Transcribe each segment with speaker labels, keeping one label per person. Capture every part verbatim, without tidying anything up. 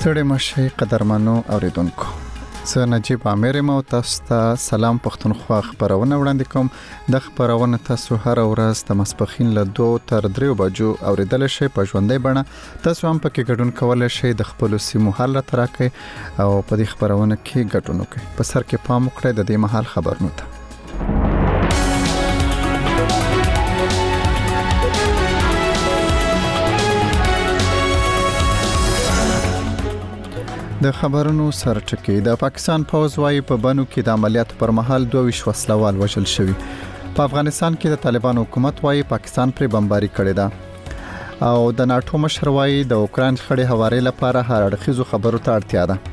Speaker 1: ستړي مشي قدرمنو اوریدونکو، زه نجیب عامر یم او تاسو ته سلام پښتونخوا خبرونه وړاندې کوم. د خبرونه تاسو هر ورځ د ماسپښین له دوه تر درې بجو اوریدل شي په ژوندۍ بڼه. تاسو هم پکې ګډون کولای شئ د خپل سیمو حل تراکي او په دې خبرونه کې ګډون وکړئ. په سر کې پام وکړئ د دې مهال خبرونه ته. د خبرونو سرټکی. د پاکستان پوځ وايي په بنو کې د عملیات پر مهال دوه ویشت وسلوال وژل شوي. په افغانستان کې د طالبان حکومت وايي پاکستان پر بمباري کړې ده او د ناتو مشر وايي د اوکران خړې هواري لپاره هر اړخیزو خبرو ته اړتیا ده.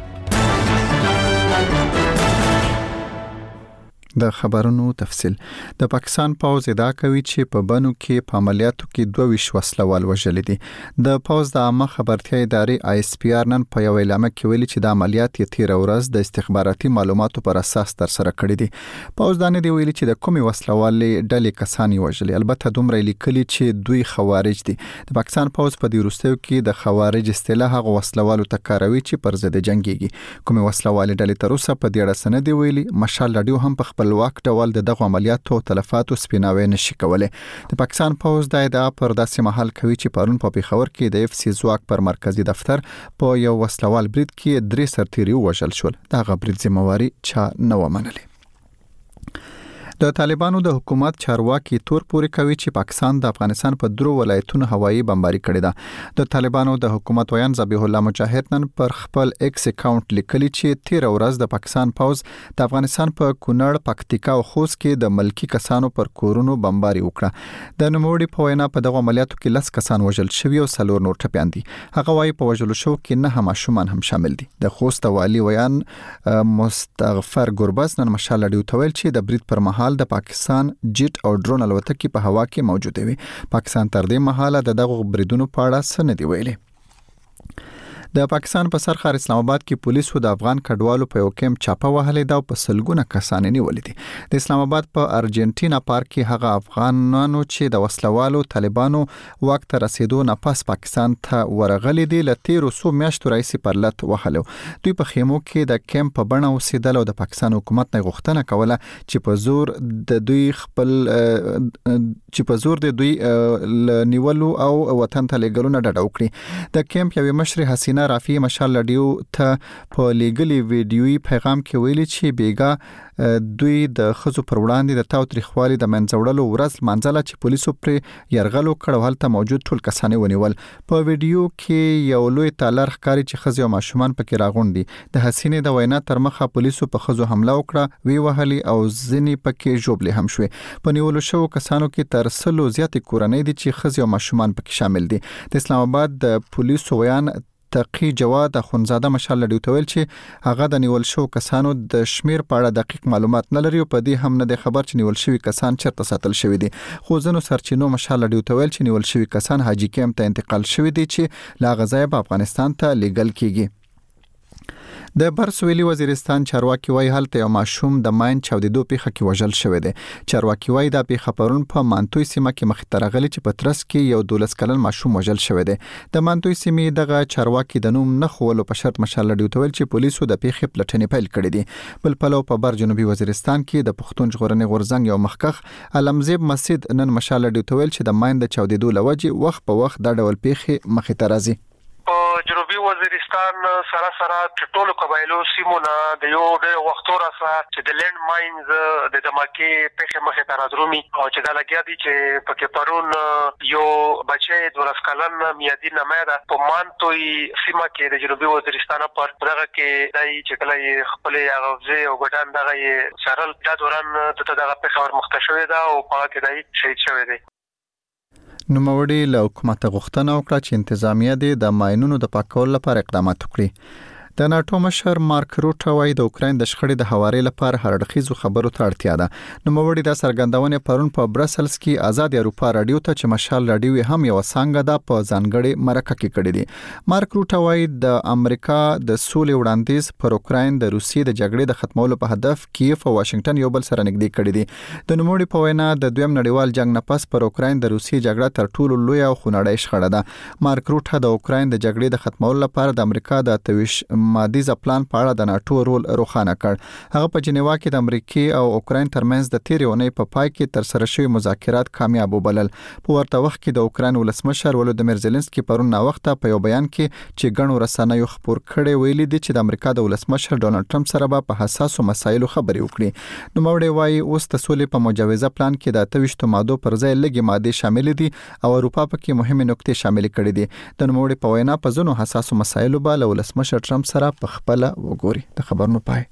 Speaker 1: د خبرونو تفصیل. د پاکستان پوځ ادعا کوي چې په بنو کې په عملیاتو کې دوه ویشت وسلوال وژل دي. د پوځ د عامه خبرتیا ادارې آی اس پی آر نن په یو اعلامیه کې ویلي چې د عملیات یې تیر ورځ د استخباراتي معلوماتو پر اساس تر سره کړی دي. پوځ دا نه دی ویلي چې د کومې وسلوالې ډلې کسان وژل. البته دومره لیکلي چې دوی خوارج دي. د پاکستان پوځ په دې وروستیو کې د خوارج اصطلاح هغه وسلوالو ته کاروي چې پر ضد جنگيږي. کومې وسلوالې ډلې تر اوسه په دې اړه سند دی ویلي. مشال رادیو هم په خپلواک ډول دغه عملیاتو تلفاتو سپیناوي نشي کولای. د پاکستان پوځ د ادعا پر داسې محل کوي چې پرون په پیښور کې د اف سی ځواک پر مرکزی دفتر په یو وسلوال برید کې درې سرتیري وژل شول. دغه برید ذمہواری چا نه ومنله. د طالبانو د حکومت چارواکي تور پوري کوي چې پاکستان د افغانستان په درو ولایتونو هوایي بمباري کړې ده. د طالبانو د حکومت ویان ذبیح الله مجاهد نن پر خپل ایکس اکاونټ لیکلي چې تیر ورځ د پاکستان پوز د افغانستان په کونړ، پکتیکا او خوست کې د ملکی کسانو پر کورونو بمباري وکړه. د نوموړي په وینا په دغه عملیاتو کې لس کسان وژل شوي او څلور نور ټپيان دي. هغه وايي په وژلو شو کې نه ماشومان هم شامل دي. د خوست والی ویان مستغفر ګربز نن مشال لډیو تویل چې د برید پر مهال د پاکستان جیټ او ډرون الوتکې په هوا کې موجوده وي. پاکستان تر دې مهاله د دغه بریدونو په اړه څه نه دی ویلي. د پاکستان په سرخار اسلام آباد کې پولیسو د افغان کډوالو په یو کیمپ چاپه وهلې ده او په سلګونه کسان نیولې دي. د اسلام آباد په ارجنټینا پارک کې هغه افغانانو چې د وسلوالو طالبانو وخت ته رسیدو نه پس پاکستان ته ورغلي دي له تیرو څو میاشتو راځي پر لټ وهلو. دوی په خیمو کې د کیمپ په بڼه اوسېدل او د پاکستان حکومت نه غوښتنه کوله چې په زور د دوی خپل چې په زور د دوی نیولو او وطن ته لېږلو ډډه وکړي. د کیمپ یو مشر حسینه رافی مشال لډیو ته په لیګلی ویډیوي پیغام کې ویلي چې بیګا دوی د خزو پر وړاندې د تاو تاریخوالي د منځوړلو ورځ منځله چې پولیسو پر يرغلو کړو هلته موجود ټول کسان ونیول. په ویډیو کې یو لوی تالر ښکاری چې خزو او ماشومان پکې راغونډي. د حسینې د وینا تر مخه پولیسو په خزو حمله وکړه، وی وهلي او ځنی پکې جوړلې هم شوې. په نیولو شو کسانو کې تر سلو زیاتې کورنۍ دي چې خزو او ماشومان پکې شامل دي. د اسلام آباد د پولیسو ویان تقی جواد اخونزاده مشال لډیو تویل چې هغه د نیول شو کسانو د شمیر په اړه دقیق معلومات نه لري او په دې هم نه د خبر چې نیول شوی کسان چیرته ساتل شوی دي. خو ځنو سرچینو مشال لډیو تویل چې نیول شوی کسان حاجی کیمپ ته انتقال شوی دي چې لا غزا په افغانستان ته لیګل کیږي. د برسویلی وزیرستان چارواکي وای هلته یو ماشوم د ماین چاودیدو پیښه کې وژل شوی دی. چارواکي وای دا پیښه پرون په مانتوي سیمه کې مخ ته راغلی چې په ترس کې یو دولس کلن ماشوم وژل شوی دی. د مانتوي سیمې دغه چارواکي د نوم نه خولو په شرط مشال لډیو تویل چې پولیسو د پیښې پلټنې پیل کړې دي. بل پلو په بر جنوبي وزیرستان کې د پښتون ژغورنې غورځنګ یو مخکخ علمزیب مسجد نن مشال لډیو تویل چې د ماین د چاودیدو لوجه وخت په وخت د ډول پیښې مخ ته راځي.
Speaker 2: په جنوبي وزیرستان سره سره ټولو قبایلو سیمونه د یو ډېر وختو راځه چې د لند ماینز د دماکي په مخه ته راځرومي او چې دا لګیا دي چې پکې پرون یو بچي د ورسکلن میادي نامه په مانتوي سیمه کې د جنوبي وزیرستان پر دغه کې دای چې کله خپل غوځي او ګډان دغه سرل د دوران ته دغه په خبر مختشوي دا او په کې دای شهید شوی دی. نوموړي له حکومت غوښتنه وکړه چې انتظامیه د ماینونو د پاکولو لپاره اقدامات وکړي.
Speaker 1: د ناتو مشر مارک روټ وايي د اوکراین د شخړې د هواري لپاره هر اړخیزو خبرو ته اړتیا ده. نو موري د سرګندونه پرون په برسلز کې آزاد اروپا رادیو ته چې مشال رادیو هم یو څنګه ده په ځانګړي مرکه کې کړی دی. مارک روټ وايي د امریکا د سولې وړاندیز پر اوکراین د روسیې د جګړې د ختمولو په هدف کیف او واشنگټن یو بل سره نږدې کړي دي. د نوموړي په وینا د دویم نړیوال جنگ نه پس پر اوکراین د روسیې جګړه تر ټولو لوی او خونړۍ شخړه ده. مارک روټ د اوکراین د جګړې د ختمولو لپاره د امریکا د اتویش مادیزه پلان په اړه د ناتو رول روښانه کړ. هغه په جنیوا کې د امریکا او اوکراین ترمنځ د تیرې اونۍ په پای کې تر سره شوی مذاکرات کامیاب وبلل. په ورته وخت کې د اوکراین ولسمشر ولودمیر زيلنسکي پرون نا وخت په یو بیان کې چې ګڼو رسنیو خبر کړي ویلي دي چې د امریکا د ولسمشر ډونالد ټرمپ سره په حساسو مسایلو خبرې وکړي. نو موري وايي اوس د سولې په مجوزه پلان کې د اتويشتو ماده پر ځای لګي ماده شامل دي او اروپا پکې مهمه نقطې شامل کړي دي. د نوموړي په وینا په ځینو حساسو مسایلو باندې ولسمشر ټرمپ سره په خپل وګوري. د خبرونو پای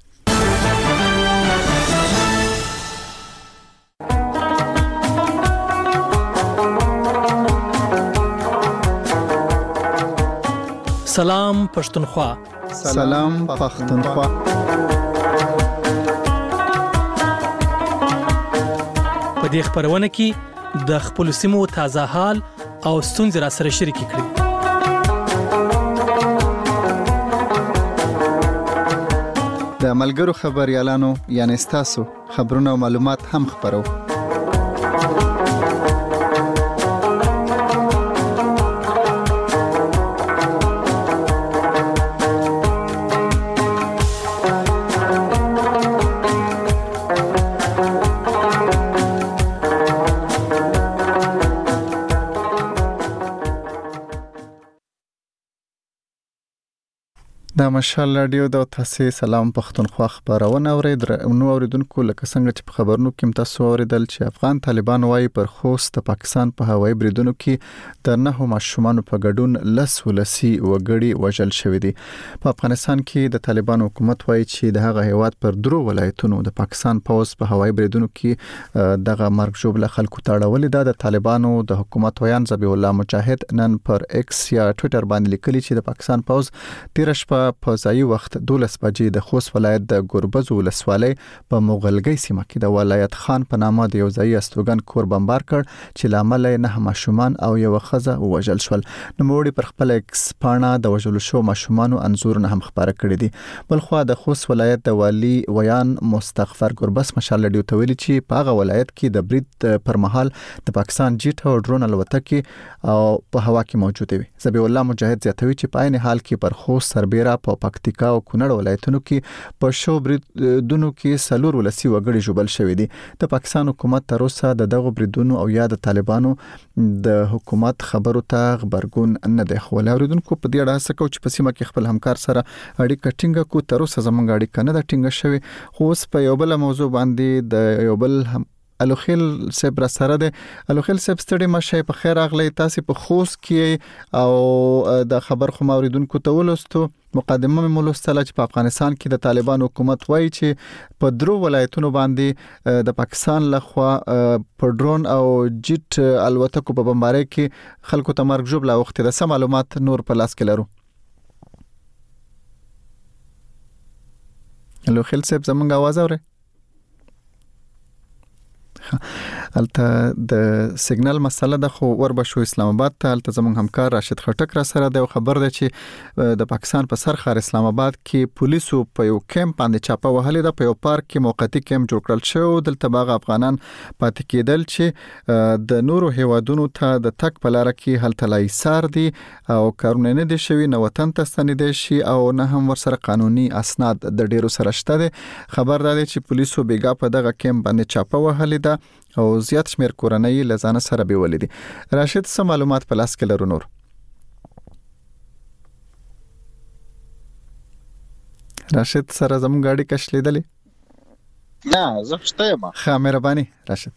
Speaker 3: سلام پښتونخوا.
Speaker 1: سلام پښتونخوا.
Speaker 3: په دې خبرونه کې د خپل سیمو تازه حال او ستونزې را سره شریک کړئ.
Speaker 1: د ملګرو خبريالانو یعنی تاسو خبرونه او معلومات هم خبرو. د مشال رادیو د تاسو سلام پښتونخوا خبرونه اوریدل. نو اوریدونکو لکه څنګه چې په خبرونو کې تاسو اوریدل چې افغان طالبان وايي پر خوست د پاکستان په هوایي بریدونو کې د نهو ماشومان په ګډون لس ولسی وګړي وژل شوې دي. په افغانستان کې د طالبان حکومت وايي چې د هغه هیواد پر درو ولایتونو د پاکستان پوز په هوایي بریدونو کې دغه مرګ جوړه خلکو تاړولې ده. د طالبانو د حکومت ویان ذبیح الله مجاهد نن پر ایکس یا ټوئیټر باندې لیکلي چې د پاکستان پوز تیر شپه په ځای وخت دولس بجې د خوست ولایت د ګوربز ولسوالۍ په مغلګي سیمه کې د ولایت خان په نامه د یو ځای استوګن کور بمبار کړ چې لامل یې نه ماشومان او یو ښځه وژل شول. نو موږ پر خپل ایکس پاڼه د وژل شو ماشومان انزور نه هم خبره کړې دي. بل خو د خوست ولایت د والی ویان مستغفر ګوربس مشال لډیو تویل چې په هغه ولایت کې د برید پر مهال د پاکستان جیټ او ډرون الوتکې او په هوا کې موجود وي. ذبیح الله مجاهد زیاتوي چې په عین حال کې پر خوست سربېره په پکتیکا او کونړ ولایتونو کې په شو بریدونو کې سلور ولسی وګړي جوړل شوې دي. د پاکستان حکومت تر اوسه د دغه بریدونو او یا د طالبانو د حکومت خبرو ته خبرګون نه دی. خو اوریدونکو په دې اړه څه کو چې په سیمه کې خپل همکار سره اړیکه ټینګه کو تر اوسه زمونږ اړیکه نه ده ټینګه شوې. خو اوس په یو بل موضوع باندې د یو بل الوخیل صاحب را سره ده. الوخیل صاحب ستړي مشه په خیر اغلی تاسو په خوست کې او د خبر خو اوریدونکو ته ولستو مقدمه مې مولستله چې په افغانستان کې د طالبان حکومت وایي چې په درو ولایتونو باندې د پاکستان لخوا په ډرون او جیټ الوتکو په بمبارۍ کې خلکو ته مرګ جوړه وخت د سم معلومات نور په لاس کې لرو. الوخیل صاحب زمونږ आवाज اوري؟ الته د سیګنال مسله د خو وربشو اسلام آباد ته الته زموږ همکار راشد خټک را سره د خبر ده چې د پاکستان په سر خار اسلام آباد کې پولیسو په یو کیمپ باندې چاپه وهلې ده. په یو پارک کې موقتی کیمپ جوړ کړل شو. دلته باغ افغانان پاتې کېدل چې د نورو هیوادونو ته د تک په لار کې هلته لایسار دي او کارونه نه دي شوی نو وطن ته ستنیدل شي او نه هم ورسره قانوني اسناد د ډیرو سره شته ده. خبر ده چې پولیسو بیګا په دغه کیمپ باندې چاپه وهلې ده او زیات شمیر کورنۍ لزانه سره بیولې دي. راشد څه معلومات په لاس کې لرو نور؟ راشد سره زموږ غاډي کښ لیدلې؟
Speaker 4: نه زه پښته یم.
Speaker 1: ښه مهرباني راشد.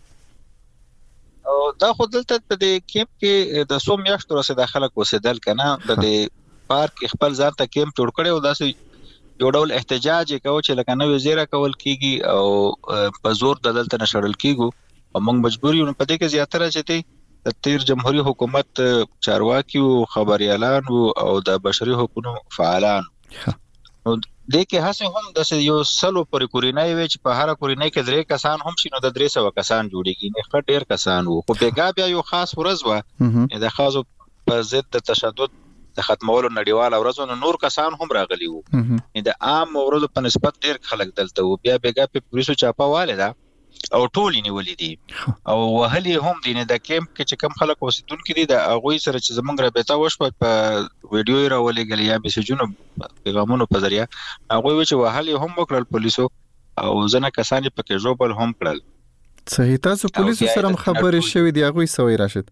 Speaker 4: او دا خو دلته په دې کیمپ کې د سوم میاشتو رسې داخله کوسیدل کنه د دې پارک خپل ځان ته کیمپ جوړ کړي او داسې یو ډول احتجاج کوي چې لکه نو وزیره کول کیږي او په زور د دلته نشړل کیږي او موږ مجبور یو په دې کې زیاتره چې د تیر جمهوریت حکومت چارواکي او خبريالان او د بشري حقوقو فعالان نو د کې هڅه هم د یو سلو پر کورینای وی چې په هر کورینای کې درې کسان هم شي نو د درې سوه کسان جوړیږي نه خټ ډیر کسان وو خو بیګا بیا یو خاص ورځ و د خاصو په ضد د تشدد د ختمولو نړیوال ورځ نو نور کسان هم راغلي وو د عام ورځو په نسبت ډیر خلک دلته وو بیا بیګا په پولیسو چاپه والے دا او ټول نیولې دي او وهلي هم دي نه د کیمپ کې چې کم خلک اوسیدونکو دي د هغه سره چې زمونږ رابطه وشو په ویډیو یې راولې غلې یا میسجونو پیغامونو په ذریعہ هغه وی چې وهلي هم وکړل پولیسو او ځنه کسان په کې جوړل هم کړل
Speaker 1: صحیح تاسو پولیسو سره خبرې شوې دي هغه سوي راشد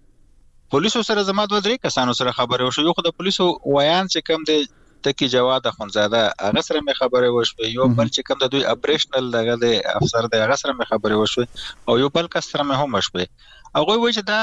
Speaker 4: پولیسو سره زما دوه درې کسانو سره خبرې وشو یو خو د پولیسو ویان چې کم دي تکي جواد اخونزاده هغه سره مې خبرې وشوې یو بل چې کوم د دوی اپریشنل دغه د افسر د هغه سره مې خبرې وشوې او یو بل کس سره مې هم وشوې هغه وایي چې دا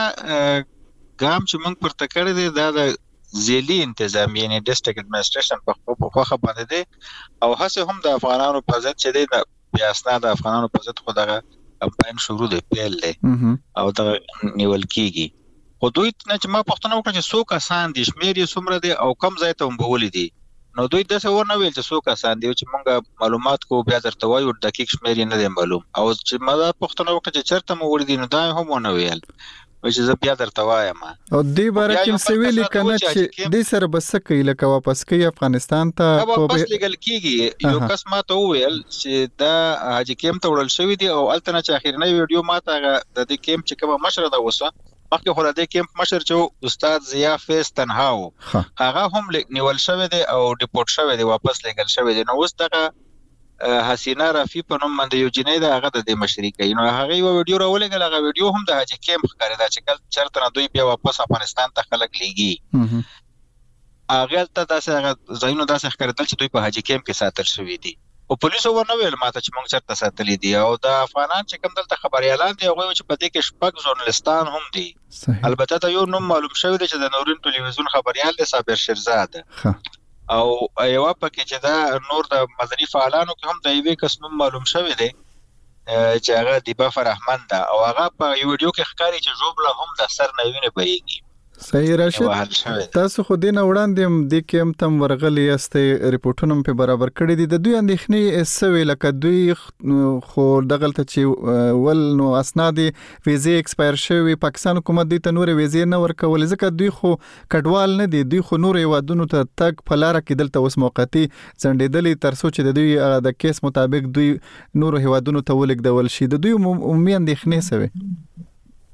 Speaker 4: ګام چې موږ پرته کړی دی دا د ذیلی انتظام یعنی ډیسټریکټ اډمنسټریشن په خوخه باندې دی او هڅه هم د افغانانو په ضد چې دی د بیا اسناد د افغانانو په ضد خو دغه کمپاین شروع دی پیل دی او دا نیول کیږي خو دوی نه چې ما پښتنه وکړه چې څو کسان دي شمیر یې څومره دي او کم ځای ته ومبولې دي نو دوی داسې ورنه ویل چې څو کسان دي چې مونږه معلومات کو بیا درته وایو دقیق شمیر نه دی معلوم او چې ما پښتنه وکړه چې چرته مو وړي دي نو دا هم ونه ویل چې زه بیا درته وایم
Speaker 1: او دی باره کوم سویل کنه چې د سره بس کوي لکه واپس کوي افغانستان ته
Speaker 4: واپس لګل کیږي یو کس ما ته ویل چې دا حاجی کیم ته وړل شوی دی او الته نه چې اخیرنی ویډیو ما ته د دې کیم چې کومه مشره دا وسه مخکې خو د دې کیمپ مشر چې استاد ضیا فیض تنهاو هغه هم نیول شوی دی او ډیپورټ شوی دی واپس لګل شوی دی نو اوس دغه حسینا رفی په نوم باندې یو جنې ده هغه د مشري کوي نو هغه یو ویډیو راولېګل هغه ویډیو هم د حاجی کیمپ ښکاري دا چې کله چرته دوی بیا واپس افغانستان ته خلک لیږي هغه ته داسې هغه ځایونه داسې ښکارېدل چې دوی په حاجی کیمپ کې ساتل شوی دي او پولیسو ورنه ویل ماته چې موږ چرته ساتلې دي او د افغانان چې کوم دلته خبريالان دي هغه چې په دې کې شپږ ژورنالستان هم دي البته ته یو نوم معلوم شوی دی چې د نورین ټلویزیون خبريال دی صابر شیرزاد او یو پکې چې دا نور د مدني فعالانو کې هم د یوې کس نوم معلوم شوی دی چې هغه دیبا فرحمن ده او هغه په یو ویډیو کې ښکاري چې جوبله هم د سر نوینه بهيږي
Speaker 1: صحیح راشد تاسو خو دین وړاندې د کیم تم ورغلی است ریپورتونه په برابر کړی دي د دوی اندېښنې سوي لکه دوی خو دغلت چې ول نو اسناد ویزه ایکسپایر شوی پاکستان حکومت دوی ته نور ویزه نه ورکول ځکه دوی خو کډوال نه دي دوی خو نور یوادونو ته تک پلاره کې دلته اوس موقتی ځنډېدلې تر څو چې د دوی د کیس مطابق دوی نور یوادونو ته ولګدول شي د دوی عمومي اندېښنې سوي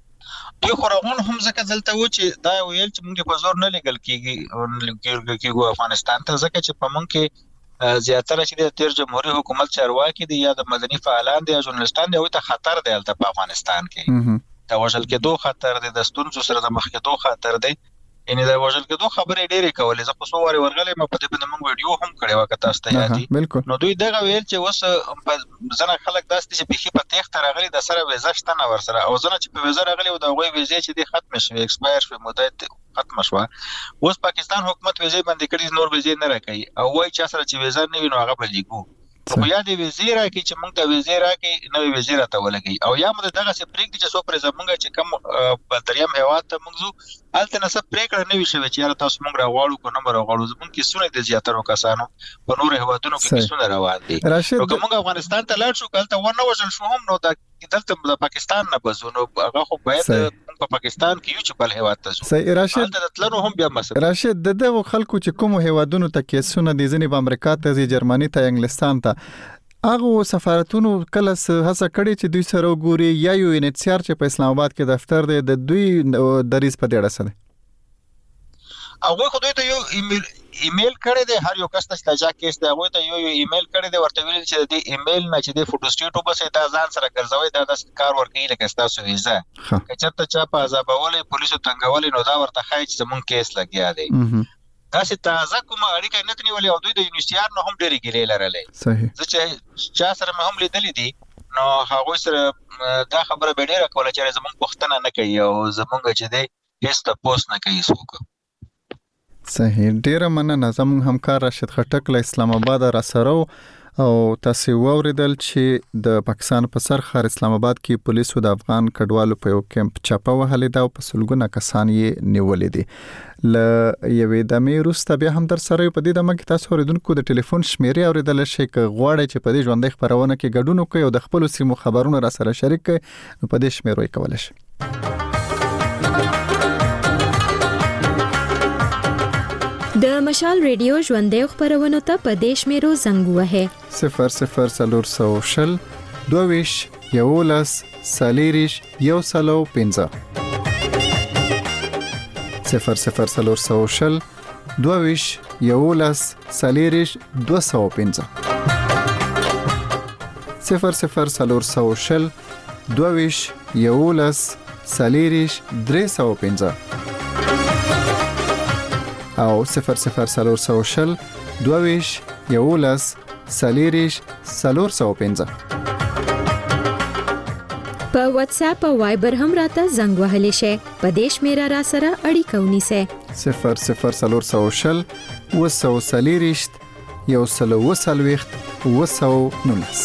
Speaker 4: یو خورغون هم ځکه دلته و چې دا ویل چې موږ په زور نه لګل کیږي او لګل کیږي افغانستان ته ځکه چې په موږ کې زیاتره چې د تیر جمهوریت حکومت چارواکي دي یا د مدني فعالان دي یا ژورنالستان دي او ته خطر دی البته په افغانستان کې دا وژل کېدو خطر دی د ستونزو سره د مخ کېدو خطر دی یعنی دا وژل کېدو خبرې ډېرې کولې زه خو څو واره ورغلې ما په دې باندې موږ ویډیو هم کړې و که تاسو ته یاد دي نو دوی دغه ویل چې اوس ځنه خلک داسې چې بخي په تېښته راغلي د سره ویزه شته نه ورسره او ځنه چې په ویزه راغلي او د هغوی ویزې چې دي ختمې شوې ایکسپایر شوې موده ختمه شوه اوس پاکستان حکومت ویزې بندې کړي نور ویزې نه راکوي او وایي چا سره چې ویزه نه وي نو هغه به لیږو خو یا د ویزې راکړي چې موږ د ویزې راکړي نوې ویزې راته ولګوي او یا موږ دغسې پرېږدي چې څو پرې زموږ چې کوم په دریم هېواد ته موږ ځو هلته نه څه پرېکړه نه وي شوې چې یاره تاسو موږ راغواړو که نه به راغواړو زموږ کیسونه د زیاترو کسانو په نورو هېوادونو کې کیسونه روان دي نو که موږ افغانستان ته لاړ شو که هلته ونه وژل شو هم نو دلته د پاکستان نه بځو نو هغه خو باید په پاکستان کې یو چې بل هېواد ته ځو
Speaker 1: صحیح راشد
Speaker 4: هلته تلنو هم بیا مسله
Speaker 1: راشد د دغو خلکو چې کومو هېوادونو ته کیسونه دي ځینې به امریکا ته ځي جرمني ته انګلستان ته هغه سفارتونو کله هڅه کړې چې دوی سره وګوري یا یو انتشار چې په اسلام آباد کې دفتر دی د دوی دریز په دې اړه څه دی
Speaker 4: هغه خو دوی ته یو ایمیل ایمیل کړی دی هر یو کس ته چې دا کیس دی هغه ته یو یو ایمیل کړی دی ورته ویل چې د ایمیل نه چې د فوټو سټیټ وبسې دا ځان سره ګرځوي دا د کار ورکوي لکه تاسو ویزه که چېرته چا په عذابولې پولیسو تنګولې نو دا ورته ښایي چې زموږ کیس لګیا دی داسې تازه کومه اړیکه نه نیولې او دوی د یونیسیار نه هم ډېرې ګیلې لرلې
Speaker 1: صحیح
Speaker 4: زه چې چا سره مې هم لیدلې دي نو هغوی سره دا خبره به ډېره کوله چې زموږ پوښتنه نه کوي او زموږ چې دی هېڅ تپوس نه کوي څوک
Speaker 1: صحیح ډېره مننه زموږ همکار راشد خټک له اسلام آباد را سره او تاسو ووریدل چې د پاکستان په سر خار اسلام آباد کې پولیسو د افغان کډوالو په یو کیمپ چاپه وهلې دا او په سلګونه کسان یې نیولې دي. ل یوې دمې وروسته بیا هم در سره په دې دمه کې تاسو اوریدونکو د ټلیفون شمیرې اوریدل شي ک غواړي چې په دې ژوندۍ خبرونه کې ګډون وکړي او د خپل سیمو خبرونه را سره شریک کړي نو په دې شمیرو یې کولای شي.
Speaker 5: د مشال ریډیو ژوندۍ خبرونه ته په دیش میرو زنګ وهه
Speaker 1: صفر صفر سلور سو شل دویش یولس سالیریش یو سلو پنځه صفر صفر سلور سو شل دویش یولس سالیریش دو سو پنځه صفر صفر سلور سو شل دویش یولس سالیریش درې سو پنځه او صفر صفر سلور سو شل دویش یولس سالیریش سلور سو پنځه
Speaker 5: په واتس اپ او وایبر هم راته زنګ وهلی شي په دیش میرا را سره اړیکه ونیسه
Speaker 1: صفر صفر سلور سو شل وسو سالیریش یو سلو وسلويخت وسو نونس.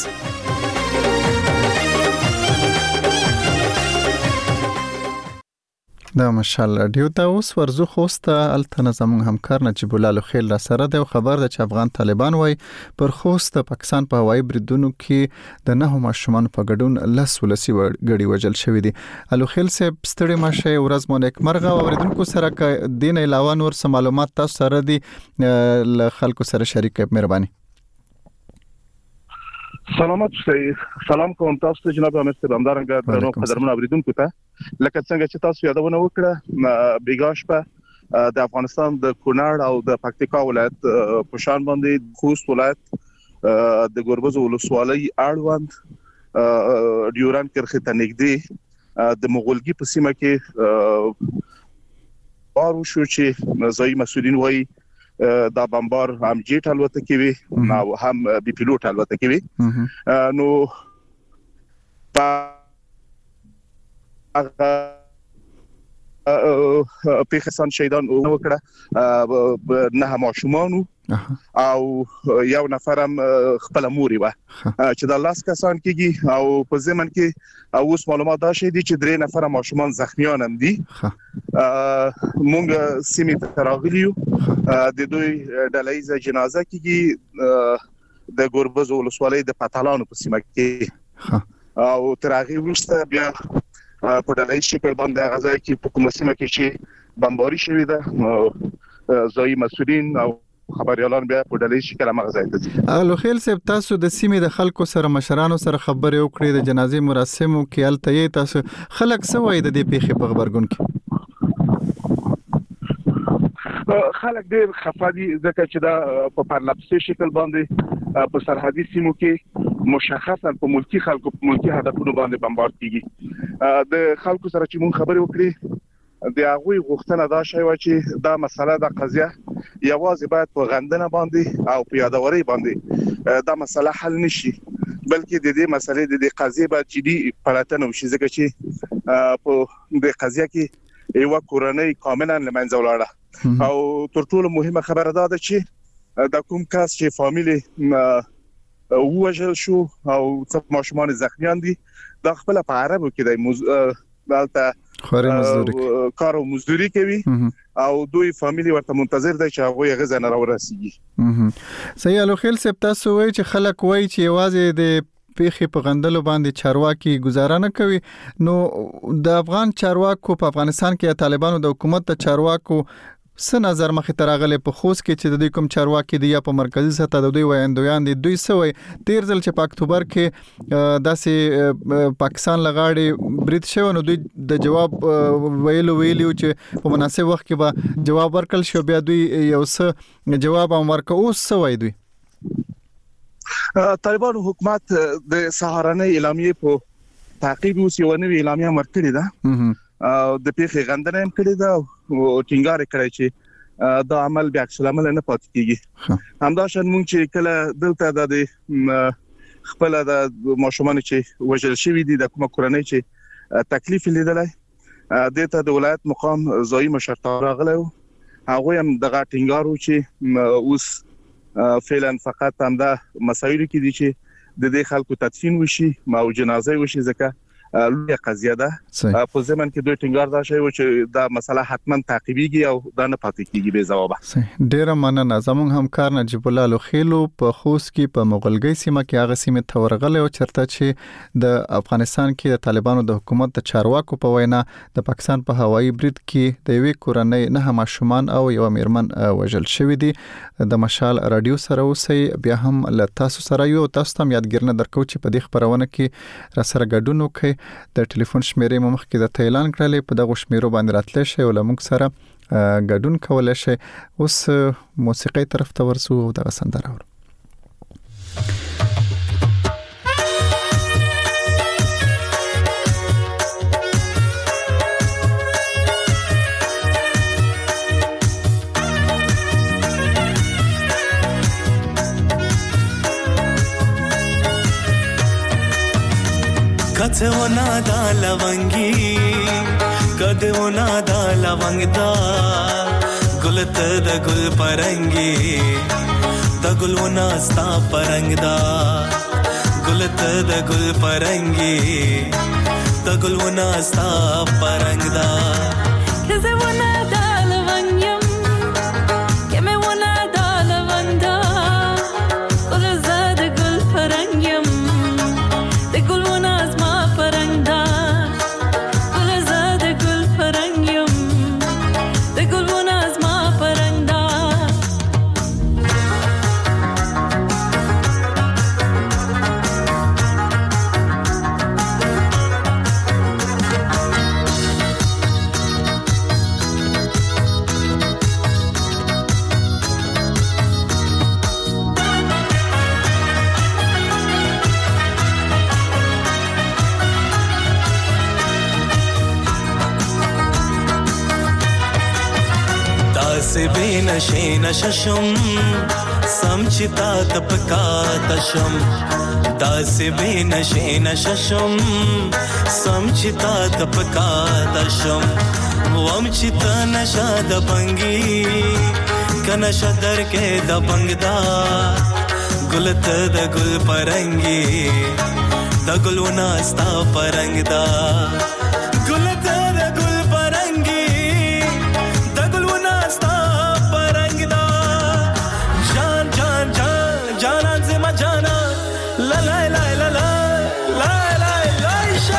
Speaker 1: دا مشال رادیو ته اوس ورزو خوسته الته زموږ همکار نجیب الله خیل را سره د خبر د چې افغان طالبان وای پر خوسته پاکستان په هوایي بریدونو کې د نه ماشومان په ګډون لس ولسی غړي وجل شوې دي. الو خیل صاحب ستړي ماشه ورځ مو نیک مرغه اوریدونکو سره دین علاوه نور څه معلومات تاسو سره دي ل خلکو سره شریک کړئ مهرباني.
Speaker 6: سلامات شئ. سلام کوم تاسو ته جناب امیر صاحب همدارنګه درنو قدرمن اوریدونکو ته لکه څنګه چې تاسو یادونه وکړه بیګاش په د افغانستان د کونړ او د پکتیکا ولایت په شان باندې خوست ولایت د ګوربز ولسوالۍ اړوند ډیوران کرخه ته نږدې د مغولګي په سیمه کې بارو شو چې ځای مسؤلین وایي دا بمبار هم جیټ الوتکې وي او هم بي پيلوټ الوتکې وي نو په هغه په خصان شهیدان وکړه نه ماشومان او یو نفر هم خپل موري و چې د لاس کسان کېږي او په ځمن کې اوس معلومات دا شي چې درې نفر ماشومان زخمیان هم دي. مونږ سیمه تراغلیو د دوی ډلایزه جنازه کېږي د ګوربز ولسوالۍ د پټالانو په سیمه کې او تراغي وروسته بیا په ډلایز شکل باندې غزا کې په کومه سیمه کې چې بمباري شوې ده ځای مسؤلین او خبريالان بیا په ډلې شکل مغزای ته.
Speaker 1: الو خیل صاحب تاسو د سیمې د خلکو سره مشرانو سره خبرې وکړې د جنازې مراسمو کې الته تاسو خلک څه وایي د دې پیښې په خبرګون کې؟
Speaker 6: خلک ډېر خفه دي ځکه چې دا په پرلپسې شکل باندې په سرحدي سیمو کې مشخصا په ملکی خلکو په ملکی هدفونو باندې بمبار کیږي. د خلکو سره چې مون خبرې وکړې د هغه غوښتنه دا شی و چې دا مسله د قضیه یوازې باید په غندنه باندې او په یادوري باندې دا مسله حل نشي بلکې د دې مسلې د دې قضیه باید جدي پلاتنه وشي ځکه چې په دې قضیه کې یو کورنۍ کاملا لمنځه ولاړه او تر ټولو مهمه خبره دا ده چې د کوم کس چې فامیلی وژل شو او څه ماشومان زخمیان دي دا خپل په عربو کې د دالته
Speaker 1: خوري مزدوري
Speaker 6: کار او مزدوري کوي او دوی فامیلی ورته منتظر دي چې هغه غزنه راورسیږي.
Speaker 1: صحیح الو خیل صاحب تاسو وایي چې خلک وایي چې یوازې د پیخي په غندلو باندې چارواکي گزاره نه کوي نو د افغان چارواکو په افغانستان کې طالبانو د حکومت د چارواکو څه نظر مخې ته راغلی په خوست کې چې د دوی کوم چارواکي دی یا په مرکزی سطح د دوی وایندویان دي دوی سوي تیر ځل چې په اکتوبر کې داسې پاکستان لغاړي برید شو نو دوی د جواب ویلو ویلو چې په مناسب وخت کې به جواب ورکړل شو بیا دوی یو څه جواب هم ورکړ اوس سوي دوی
Speaker 6: طالبانو حکومت د سهارنۍ اعلامیه په تعقیب اوس یو نوې اعلامیه ورکړې ده او د پیښې غندنه هم کړې ده او ټینګار کړی چې دا عمل بیا عکس العمل نه پاتې کیږي. همداشان مونږ چې کله دلته د خپل د ماشومان چې وژل شوی دي د کومه کورنۍ چې تکلیف لیدلای دته د ولایت مقام ځای مشرتار راغلی هغه هم دغه ټینګارو چې اوس فعلا فقط همدا مسایل کې دي چې د دې خلکو تدفین وشي او جنازه وشي ځکه لوی قضیه ده په زمن کې دوی ټینګار دا شی و چې دا مسله حتما تعقیبيږي او دا نه پاتې کیږي به جواب.
Speaker 1: ډیره مننه. زموږ همکار نجیب الله لوخیلو په خوست کې په مغلګي سیمه کې هغه سیمه تورغله او چرته چې د افغانستان کې د طالبانو د حکومت د چارواکو په وینا د پاکستان په هوایي برید کې د یوې کورنۍ نه ماشومان او یو میرمن وژل شوې دي. د مشال رادیو سره اوسئ بیا هم له تاسو سره یو تاسو ته یادګرنه درکو چې په دې خبرونه کې را سره ګډون وکړئ. د ټلیفون شمیرې مو مخکې د اعلان کړلې په دغه شمیرو باندې راتلی شئ او له موږ سره ګډون کولی شئ. اوس موسیقۍ طرف ته ورسو او دغه سندره اورو.
Speaker 7: कथे वो नादा लवंगी कदे वो नादा लवंगदा गुलत द गुल परंगी द गुल वो नास्ता परंगदा गुलत द गुल परंगी द गुल वो नास्ता परंगदा कथे वो नादा लवंगम के मैं वो नादा लवंदा गुल द गुल परंगम द गुल वो नास्ता परंगदा गुल ज़ाद गुल परंगियम द गुल वो नाज़मा परंगदा से बेनशे नशशम समचिता तपका तशम दासे बेनशे नशशम समचिता तपका तशम वमचिता नशा दबंगी कनशा दर के दबंगदा गुलत द गुल परंगी द गुल नास्ता परंगदा गुलत द गुल परंगी द गुल नास्ता परंगदा जान जान जान जाना जिमा जाना ला ला ला ला ला ला ला ला शे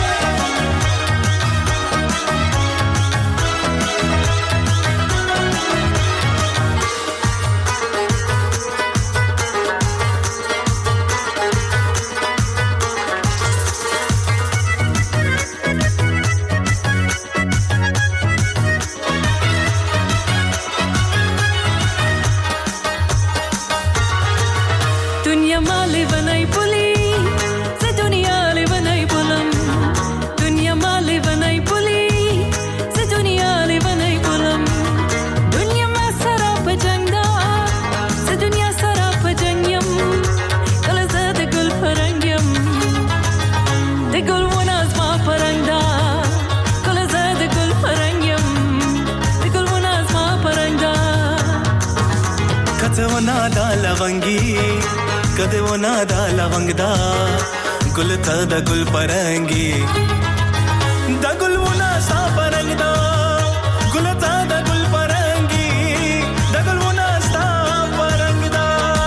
Speaker 7: कदे वो नादा लवंगदा गुलता द गुल परंगी द गुल वो नास्ता परंगदा गुलता द गुल परंगी द गुल वो नास्ता परंगदा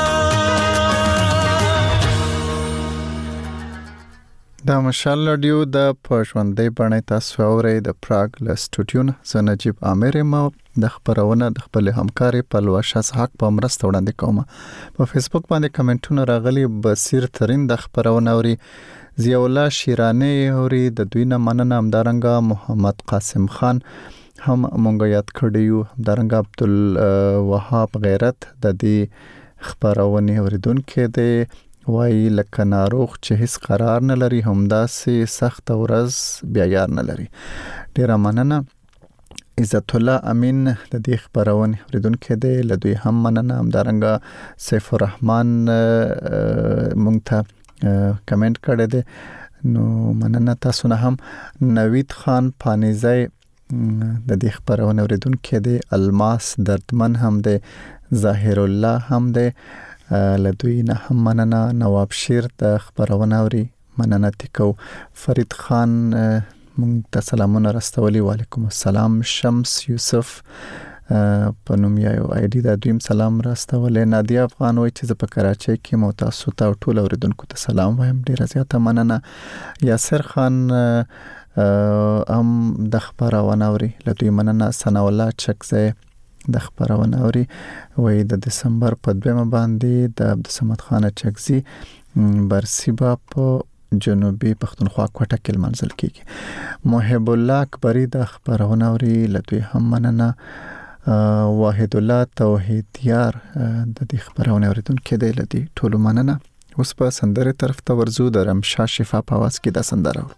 Speaker 1: دا مشال رادیو د پښوندې باندې تاسو اورئ د پراګ ل سټوډیو نه نجیب عامر ما د خبرونه د خپل همکاري په لوشه حق په مرسته وړاندې کوم. په فیسبوک باندې کمنټونه راغلي. بصیر ترين د خبرونه اوري. ضیاء الله شیرانی اوري. د دوی نه مننه. همدارنګه محمد قاسم خان هم مونږ یاد کړیو. همدارنګه عبد الوهاب غیرت د دې خبرونه اوریدونکو دی. وای لکه ناروغ چې هیڅ قرار نه لري همداسې سخت ورځ بیا یار نه لري. ډیر مننه. عزت الله امین د دې خبرونه اوریدونکو دی. له دوی هم مننه. همدارنګه سیف الرحمن مونږ ته کمنټ کړی دی. نو مننه تاسو نه هم. نوید خان پانیزی د دې خبرونه اوریدونکو د الماس دردمن هم د ظاهر الله هم د لدوی نه هم مننه. نواب شیر د خبرونه اوري مننه تکو. فرید خان مونږ ته سلامونه راستولي. وعلیکم السلام. شمس یوسف په نوم یو آی ډي د دویم سلام راستولې. نادیا افغان وایي چې په کراچۍ کې مو تاسو ته ټول اوریدونکو ته سلام وایم. ډیره زیاته مننه. یاسر خان هم د خبرونه اوري لدوی مننه. ثنا الله چکزی د خبرونه اوري وایي د دسمبر په دویمه باندې د عبدالصمد خان چکزی برسیبا په جنوبي پښتونخوا کوټه کې منزل کیږي. محب الله اکبری د خبرونه اوري لدوی هم مننه. واحد الله توحیدیار د دې خبرونه اوریدونکو دی لدی ټول مننه. اوس په سندره طرف ته ورزو. د رمشا شفا په واس کې د سندره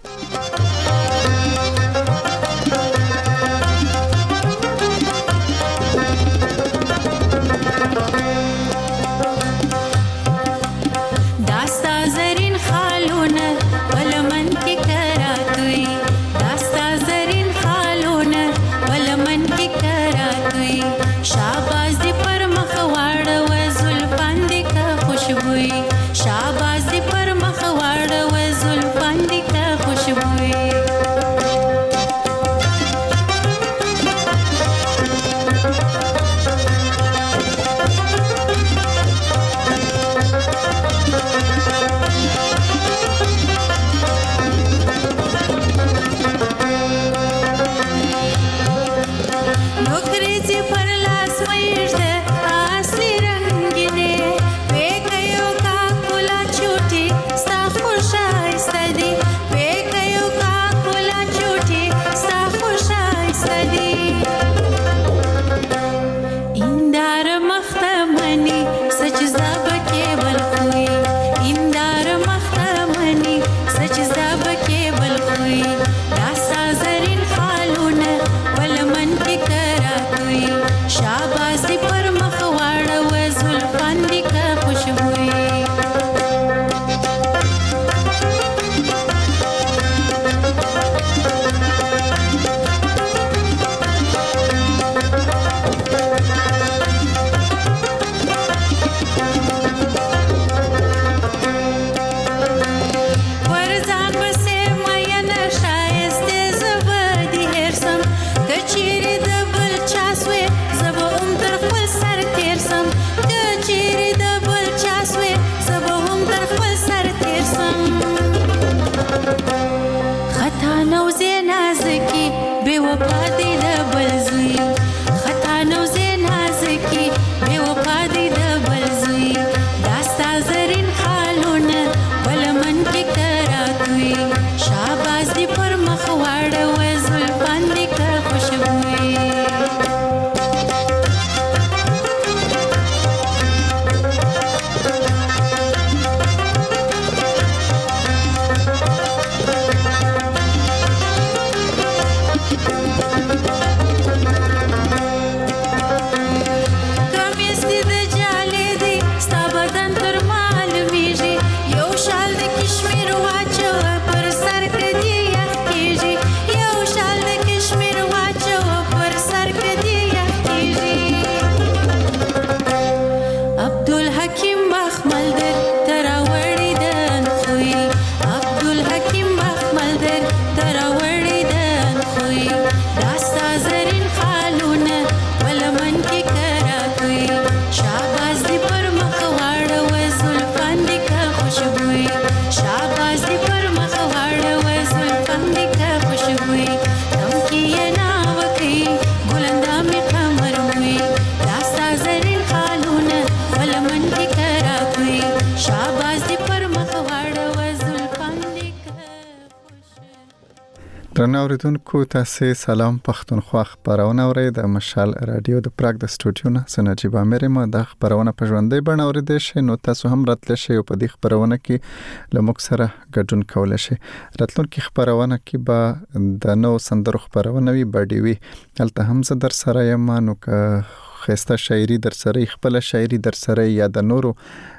Speaker 1: درنو اوریدونکو تاسو سلام پښتونخوا خبرونه اورئ د مشال رادیو د پراګ د سټوډیو نه سنجيبه مېره ما د خبرونه په ژوندۍ بڼه اوریدل شي. نو تاسو هم راتل شي په دې خبرونه کې لمک سره ګډون کول شي. راتلونکي خبرونه کې به د نو سندرو خبرونه وي باډي وي. الته هم زه در سره یم. نو که خسته شاعري در سره خپل شاعري در سره یا د نورو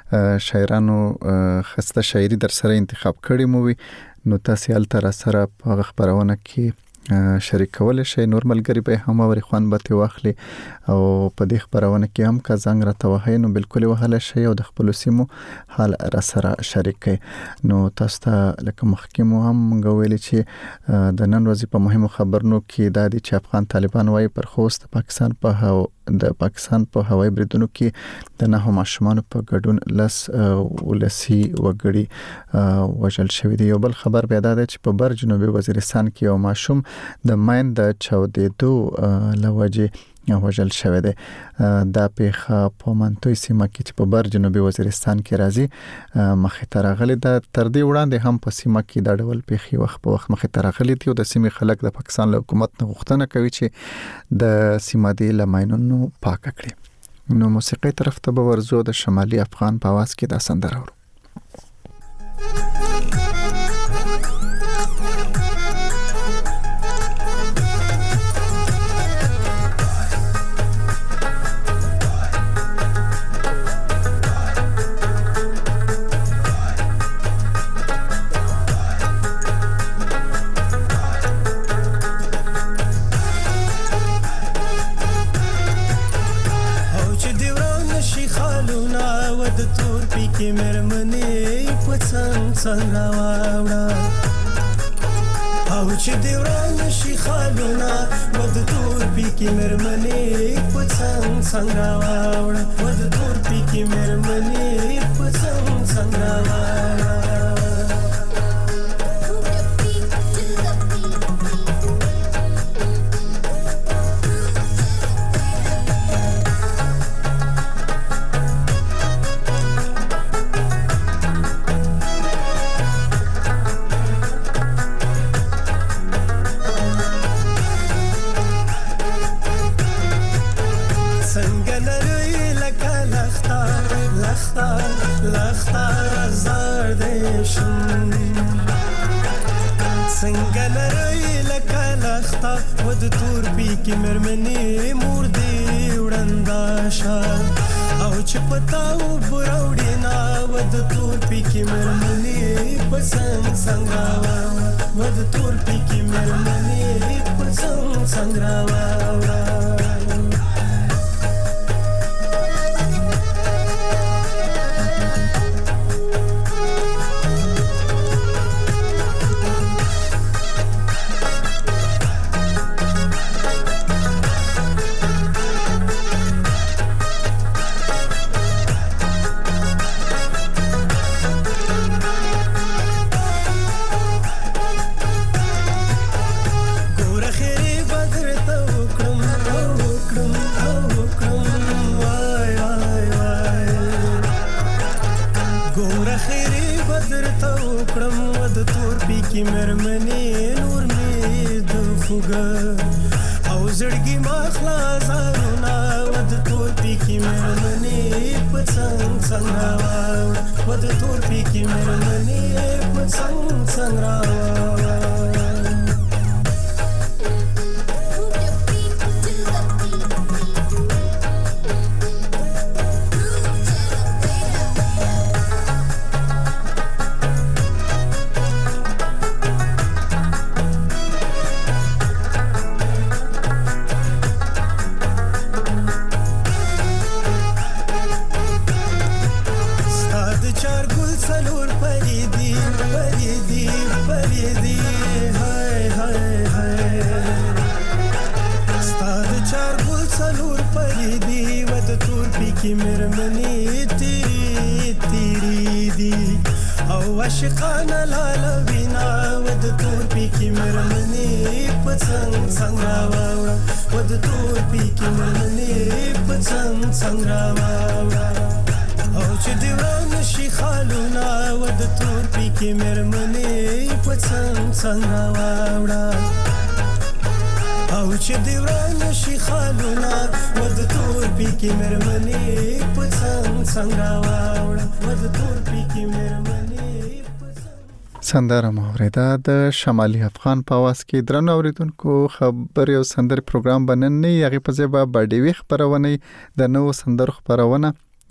Speaker 1: شاعرانو خسته شاعري در سره انتخاب کړی مو وي نو تاسو ال تر سره په خبرونه کې شریکول شي. نور ملګری به هم اوري خوان به واخلي او په دې خبرونه کې هم کا زنګ راته وهي نو بالکل وهله شي او د خپل سیمو حال را سره شریک کړي. نو تاسو ته لکه مخکمو هم غوېل چې د نن ورځې په مهمو خبرونو کې د دې چې افغان طالبان وايي پر خوست پاکستان په د پاکستان په هوایي بریدونو کې د نه ماشومان په ګډون لس ولسی وګړي وژل شوی دی. یو بل خبر بیا ده چې په بر جنوبي وزیرستان کې یو ماشوم د ماین د چاودېدو لوجه وژل شوی دی. دا پیښه په منطقه سیمه کې چې په بر جنوبي وزیرستان کې راځي مخې ته راغلي ده. تر دې وړاندې هم په سیمه کې د ډول پیښې وخت په وخت مخې ته راغلي دي او د سیمې خلک د پاکستان له حکومت نه غوښتنه کوي چې د سیمه دی لماینونو پاک کړي. نو موسیقي طرف ته به ورزو د شمالي افغان په आवाज کې دا سندره اورو.
Speaker 7: کې مرمنې پڅنګ څنګه واوړه او چې دی وران شي خالونه ود تور پی کې مرمنې پڅنګ څنګه واوړه ود تور پی کې مرمنې پڅنګ څنګه واوړه کې مرمنې مور دې وړندا شا او چې پتاو براوډې نا ود تور پی کې مرمنې پسنګ څنګه ود تور پی کې مرمنې پسنګ څنګه
Speaker 1: سندره موریده د شمالي افغان په आवाज کې درنو اوریدونکو خبر یو سندر پروګرام بنن نه یغه په ځبا باډیوي خبرونه د نو سندر خبرونه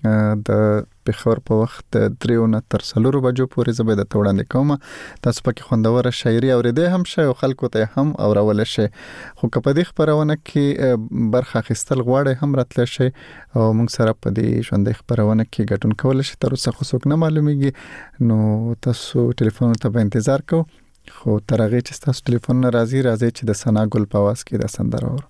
Speaker 1: د پېښور په وخت دریو نه تر څلورو بجو پورې زه به د توړاندې کوم. تاسو پکې خوندوره شاعري اورېدې هم شئ او خلکو ته هم اورول شي. خو که په دې خبرونه کې برخه اخیستل غواړئ هم راتلی شي او موږ سره په دې ژوندۍ خبرونه کې ګډون کولی شي. تر اوسه خو څوک نه معلومیږي نو تاسو ټلیفون ته به انتظار کوو. خو تر هغې چې ستاسو ټلیفون راځي راځي چې د ثنا ګل په اواز کې د سندره اورو.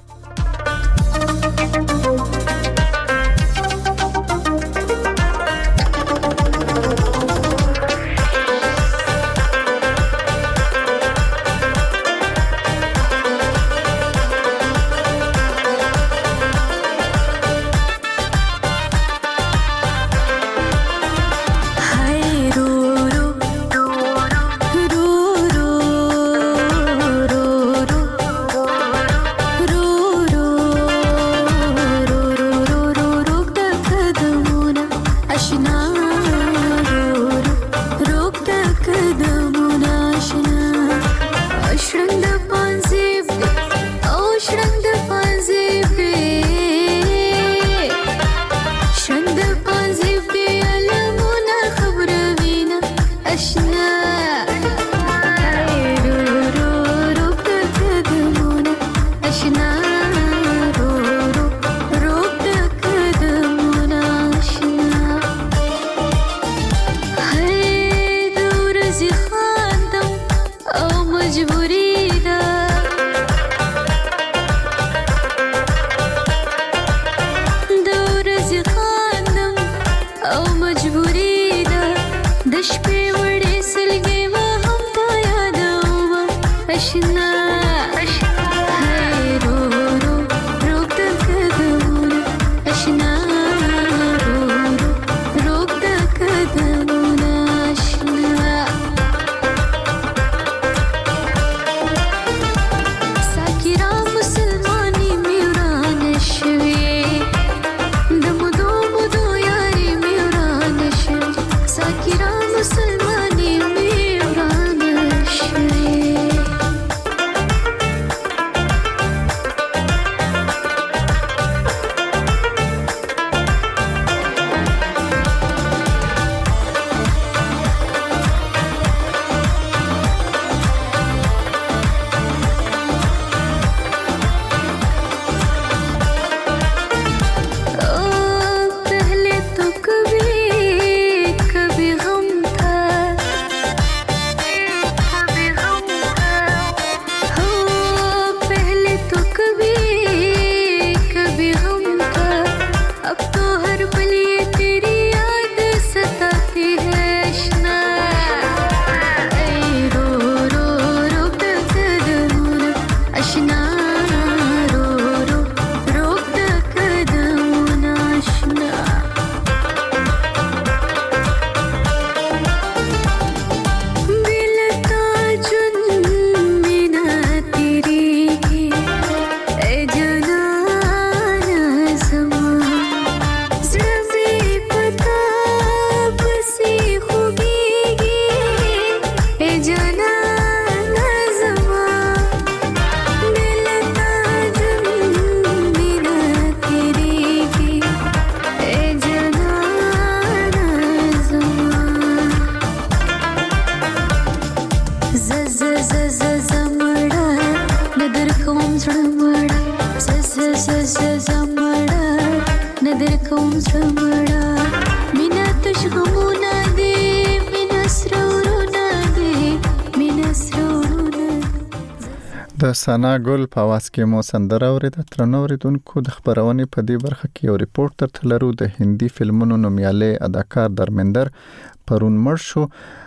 Speaker 1: د ثنا ګل په اواز کې مو سندره اورېده. ترنو اوریدونکو د خبرونې په دې برخه کې یو ریپورت درته لرو. د هندي فلمونو نومیالی اداکار درمندر پرون مړ شو.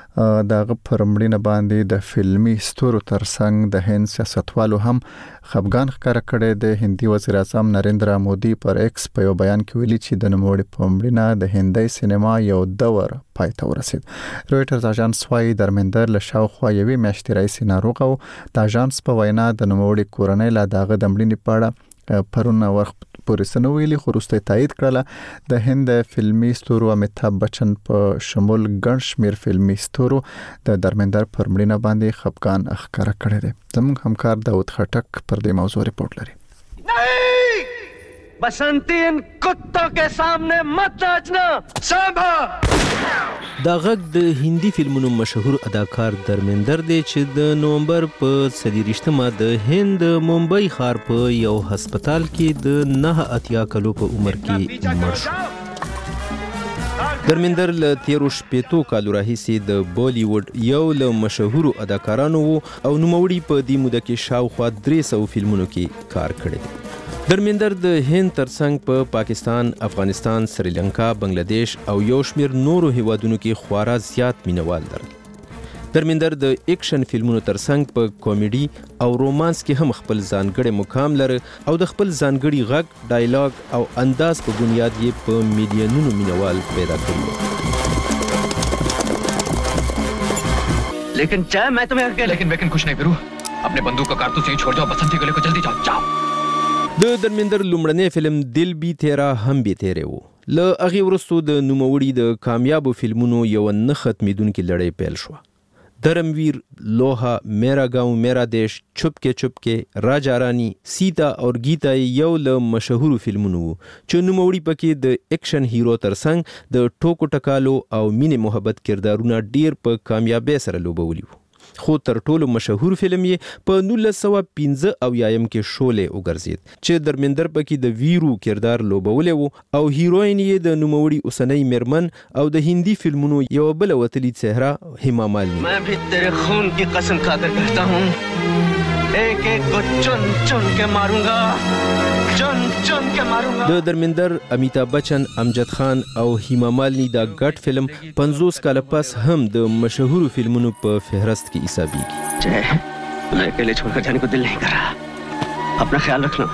Speaker 1: داغه پرمړینه باندې د فلمي ستورو ترڅنګ د هند سیاستوالو هم خفګان ښکاره کړی. د هندي وزیر اعظم نریندرا مودي پر ایکس په یو بیان کې ویلي چې د نوموړي پرمړینه د هندي سینما یو دور پای ته ورسید. رويټرز اژانس وايي درمندر له شاوخوا یوې میاشتې راهیسې ناروغ و. د اژانس په وینا د نوموړي کورنۍ لا داغه د مړینې په اړه پرون وخت پورې سنو ویلي خو وروسته تایید کړله. د هند فلمي ستورو امیتاب بچن په شمول ګڼ شمېر فلمي ستورو د درمندر پر مړینه باندې خفګان ښکاره کړی دی. زموږ همکار داود خټک پر دې موضوع ریپورت لري.
Speaker 8: बसंती इन कुत्तों के सामने मत नाचना सांभा।
Speaker 9: دا غږ د هندي فلمونو مشهور اداکار درمندر دی چې د نومبر په څلورویشتمه د هند ممبئی ښار په یو هسپتال کې د نه اتیا کلو په عمر کې مړ شو. درمندر له تیرو شپېتو کالو راهیسې د بالی ووډ یو له مشهورو اداکارانو و او نوموړي په دې موده کې شاوخوا درې سوه فلمونو کې کار کړی دی. درمندر د هند ترڅنګ په پا پاکستان، افغانستان، سریلانکا، بنگلاديش او یو شمېر نورو هیوادونو کې خورا زیات مینوال لرل. درمندر د اکشن فلمونو ترڅنګ په کامیډي او رومانس کې هم خپل ځانګړی مقام لري او د خپل ځانګړي غږ، ډایلاګ او انداز په بنیاد یې په میلیونونو مینوال پیدا کړي.
Speaker 8: लेकिन चाहे मैं तुम्हें अकेले लेकिन लेकिन कुछ नहीं फिरू अपने बंदूक का कारतूस यहीं छोड़ जाओ बसंती गले को जल्दी जाओ जाओ.
Speaker 9: د درمندر لومړنی فلم دل بی تیرا هم بی تیرے و. له هغې وروستو د نوموړي د کامیابو فلمونو یو نه ختمېدونکې لړۍ پیل شوه. درمویر، لوها، میرا گاؤں میرا دیش، چپکے چپکے، راجا رانی، سیتا اور گیتا یو له مشهورو فلمونو و چې نوموړي پکې د اکشن هیرو ترڅنګ د ټوکو ټکالو او مینې محبت کردارونه ډیر په کامیابۍ سره لوبولي وو. خو تر ټولو مشهور فلم یې په نولس سوه پنځه اویایم کې شولې وګرځید چې درمندر پکې د ویرو کردار لوبولی و او هیروین یې د نوموړي اوسنۍ میرمن او د هندي فلمونو یو بله وتلي څهره هیما مالني.
Speaker 8: मैं भी तेरे खून की कसम खाकर कहता हूँ एक एक को चुन चुन के मारूंगा चुन चुन के मारूंगा.
Speaker 9: د درمندر، امیتابھ بچن، امجد خان او هیما مالني دا ګډ فلم پنځوس کاله پس هم د مشهورو فلمونو په فهرست کې حسابیږي.
Speaker 8: मैं अकेले छोड़कर जाने को दिल नहीं कर रहा अपना ख्याल रखना.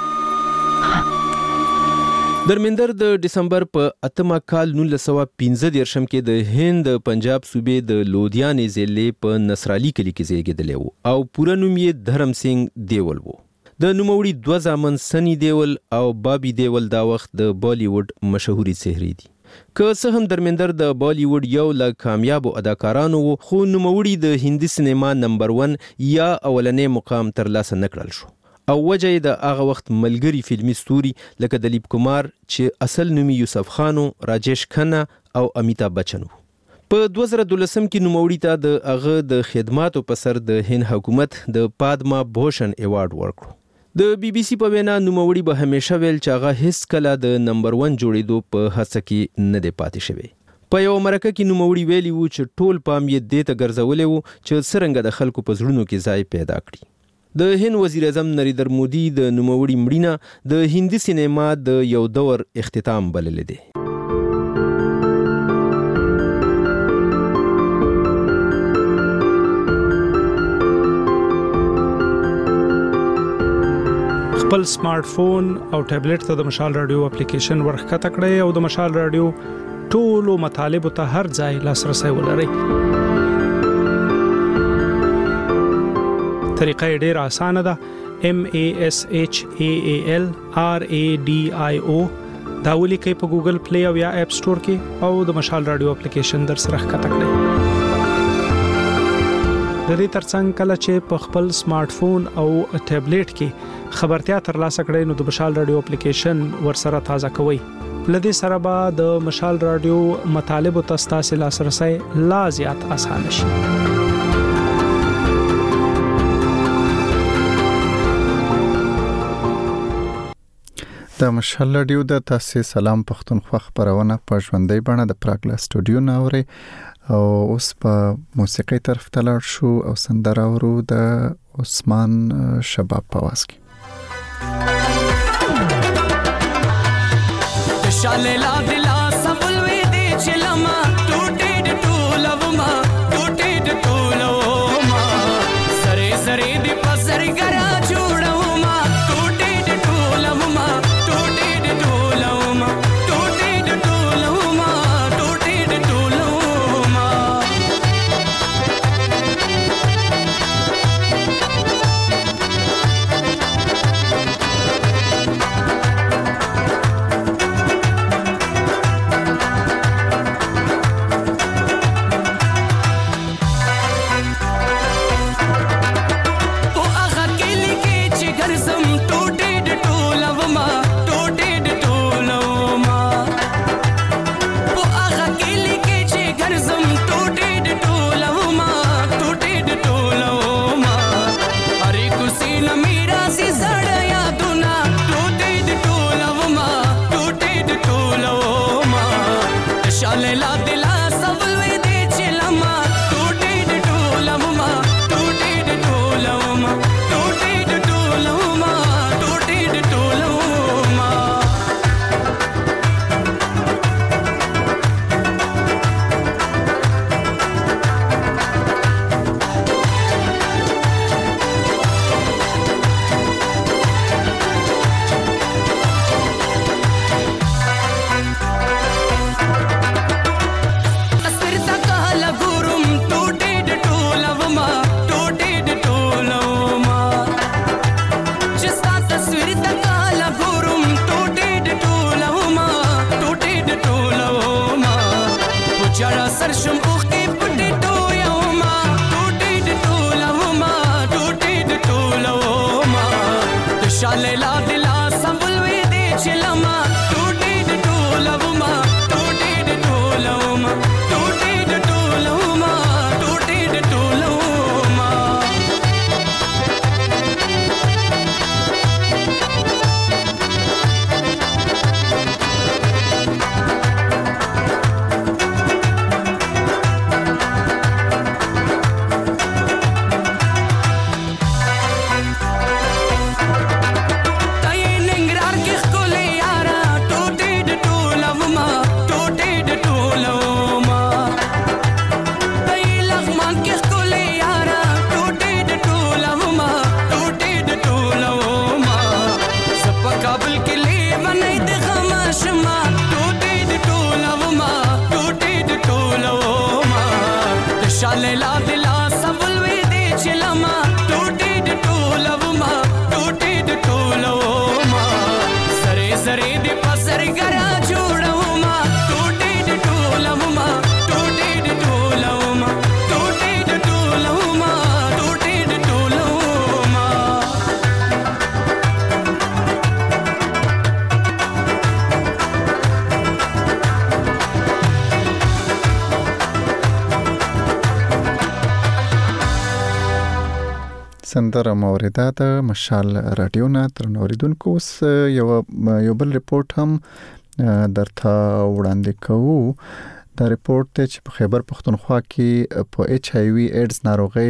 Speaker 9: درمندر د دسمبر په اتمه کال نولس سوه پنځه دېرشم کې د هند پنجاب صوبې د لودیانې ضلع په نصرالي کلي کې زیږېدلی و او پوره نوم یې دھرم سنگھ دیول و. د نوموړي دوه زامن سنی دیول او بابي دیول دا وخت د بالی ووډ مشهوري څهرې دي. که څه هم درمندر د بالی ووډ یو له کامیابو اداکارانو و خو نوموړي د هندي سینما نمبر ون یا اولنی مقام ترلاسه نه کړل شو او وجه یې د هغه وخت ملګري فلمي ستوري لکه دلیپ کمار چې اصل نوم یوسف خانو، راجیش کھنہ او امیتابھ بچن و. په دوه زره دولسم کې نوموړي ته د هغه د خدماتو په سر د هند حکومت د پادما بھوشن ایوارډ ورکړو. د بی بی سی په وینا نوموړي به همیشه ویل چې هغه هیڅ کله د نمبر ون جوړېدو په هڅه کې نه دی پاتې شوی. په یو مرکه کې نوموړي ویلي وو چې ټول پام یې دې ته ګرځولی و چې څرنګه د خلکو په زړونو کې ځای پیدا کړي. د هند وزیر اعظم نریندر مودي د نوموړي مړینه د هندي سینما د یو دور اختتام بللی دی.
Speaker 10: خپل سمارټ فون او ټابلیټ ته د مشال رادیو اپلیکیشن ورښکته کړئ او د مشال رادیو ټولو مطالبو ته هر ځای لاسرسی ولرئ. طریقه یې ډېره اسانه ده. M A S H A A L R A D I O دا ولیکئ په ګوګل پلی او یا اپ سټور کې او د مشال رادیو اپلیکیشن در سره ښکته کړئ. د دې ترڅنګ کله چې په خپل سمارټ فون او ټابلیټ کې خبرتیا ترلاسه کړئ نو د مشال رادیو اپلیکیشن ورسره تازه کوئ. لدې سره به د مشال رادیو مطالبو ته ستاسې لاسرسی لا زیات اسانه شي.
Speaker 1: د مشال رادیو د تاسو سلام پښتونخوا خبرونه په ژوندۍ بڼه د پراګلا سټوډیو ناوري او اوس په موسیقي طرف ته لاړ شو او سندره ورو د عثمان شباب پواز کی
Speaker 7: شاله لا دلا سبلوي دي چلما ټوټې د ټولوما ټوټې د ټولوما سره سره دې پسر ګرا جوړوما ټوټې د ټولوما ټوټې د ټولوما ټوټې د ټولوما ټوټې د ټولوما
Speaker 11: شاله لا دلا سمبل وی دی چلما ټوټې د ټولوما ټوټې د ټولوما ټوټې د ټولوما ټوټې د ټولوما
Speaker 1: سندره موریدا د مشال رادیو نه تر نوریدونکو اوس یو یو بل ریپورت هم درته وړاندې کوو. دا ریپورت ته چې په خیبر پښتونخوا کې په ایچ آی وی ایډز ناروغي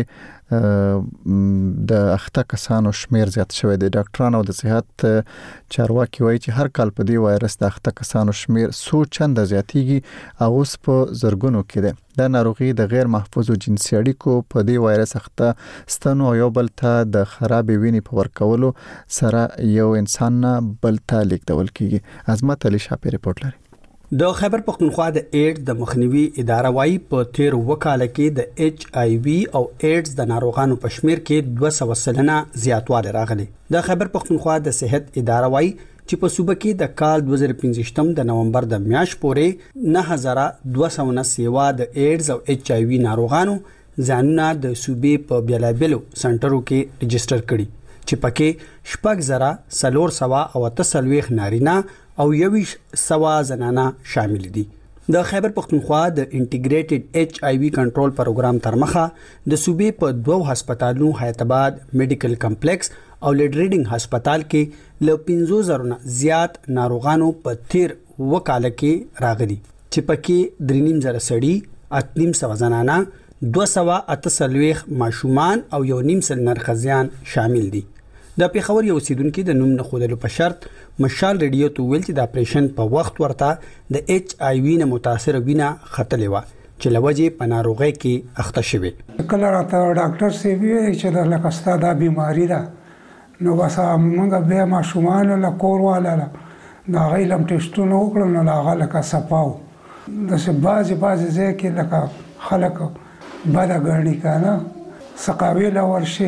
Speaker 1: د اخته کسانو شمیر زیات شوی دی. ډاکټران او د صحت چارواکي وایي چې هر کال په دې وایرس د اخته کسانو شمیر څو چنده زیاتیږي او اوس په زرګونو کې دی. دا ناروغي د غیر محفوظ جنسي اړیکو په دې وایرس اخته ستنو او یو بل ته د خراب وینې په ورکولو سره یو انسان نه بل ته لیږدول کیږي. عظمت علي شاپی ریپورت لري.
Speaker 12: د خیبر پختونخوا د ایډز د مخنیوي اداره وايي په تیر وکاله کې د ایچ آی وی او ایډز د ناروغانو په شمیر کې دوه سوه سلنه زیاتوالی راغلی. د خیبر پختونخوا د صحت اداره وايي چې په صوبه کې د کال دوه زره پنځه د نومبر د میاشت پورې نه هزار دوه سوه سیوا د ایډز او ایچ آی وی ناروغانو ځانونه د صوبې په بیلابلو سنټرو کې رجسټر کړي چې پکې شپږ زره څلور سوه او اته څلوېښت نارینه او یویش سوا زنانه شامل دي. د خیبر پختونخوا د انټیګریټډ ایچ آی وی کنټرول پروګرام تر مخه د صوبې په دوه هسپتالونو حیات آباد میډیکل کمپلیکس او لیډ ریډینګ هسپتال کې ل پنځه زره نه زیات ناروغانو په تیر وکاله کې راغلي چې پکې درې نیم زره سړي، اته نیم سوه زنانه، دوه سوه اته څلوېښت ماشومان او یو نیم سل نرخزیان شامل دي. د پیښور یو اوسیدونکو د نوم نه خودلو په شرط مشال ریډیو ته ویل چې د اپریشن په وخت ورته د ایچ آی وی نه متاثر وینه خطلې و چې لوجه په ناروغي کې اخته شوی.
Speaker 13: کله راته ډاکټر سی وی چې د لکستا دا بیماری ده نو بس موږ به ماشومان له کور والا دا غیلم ټیسټونه وکړو نو هغه لکه صفاو د بعضی بعضی ځکه لکه خلک بد غړنی کنه سقاوی لا ورشي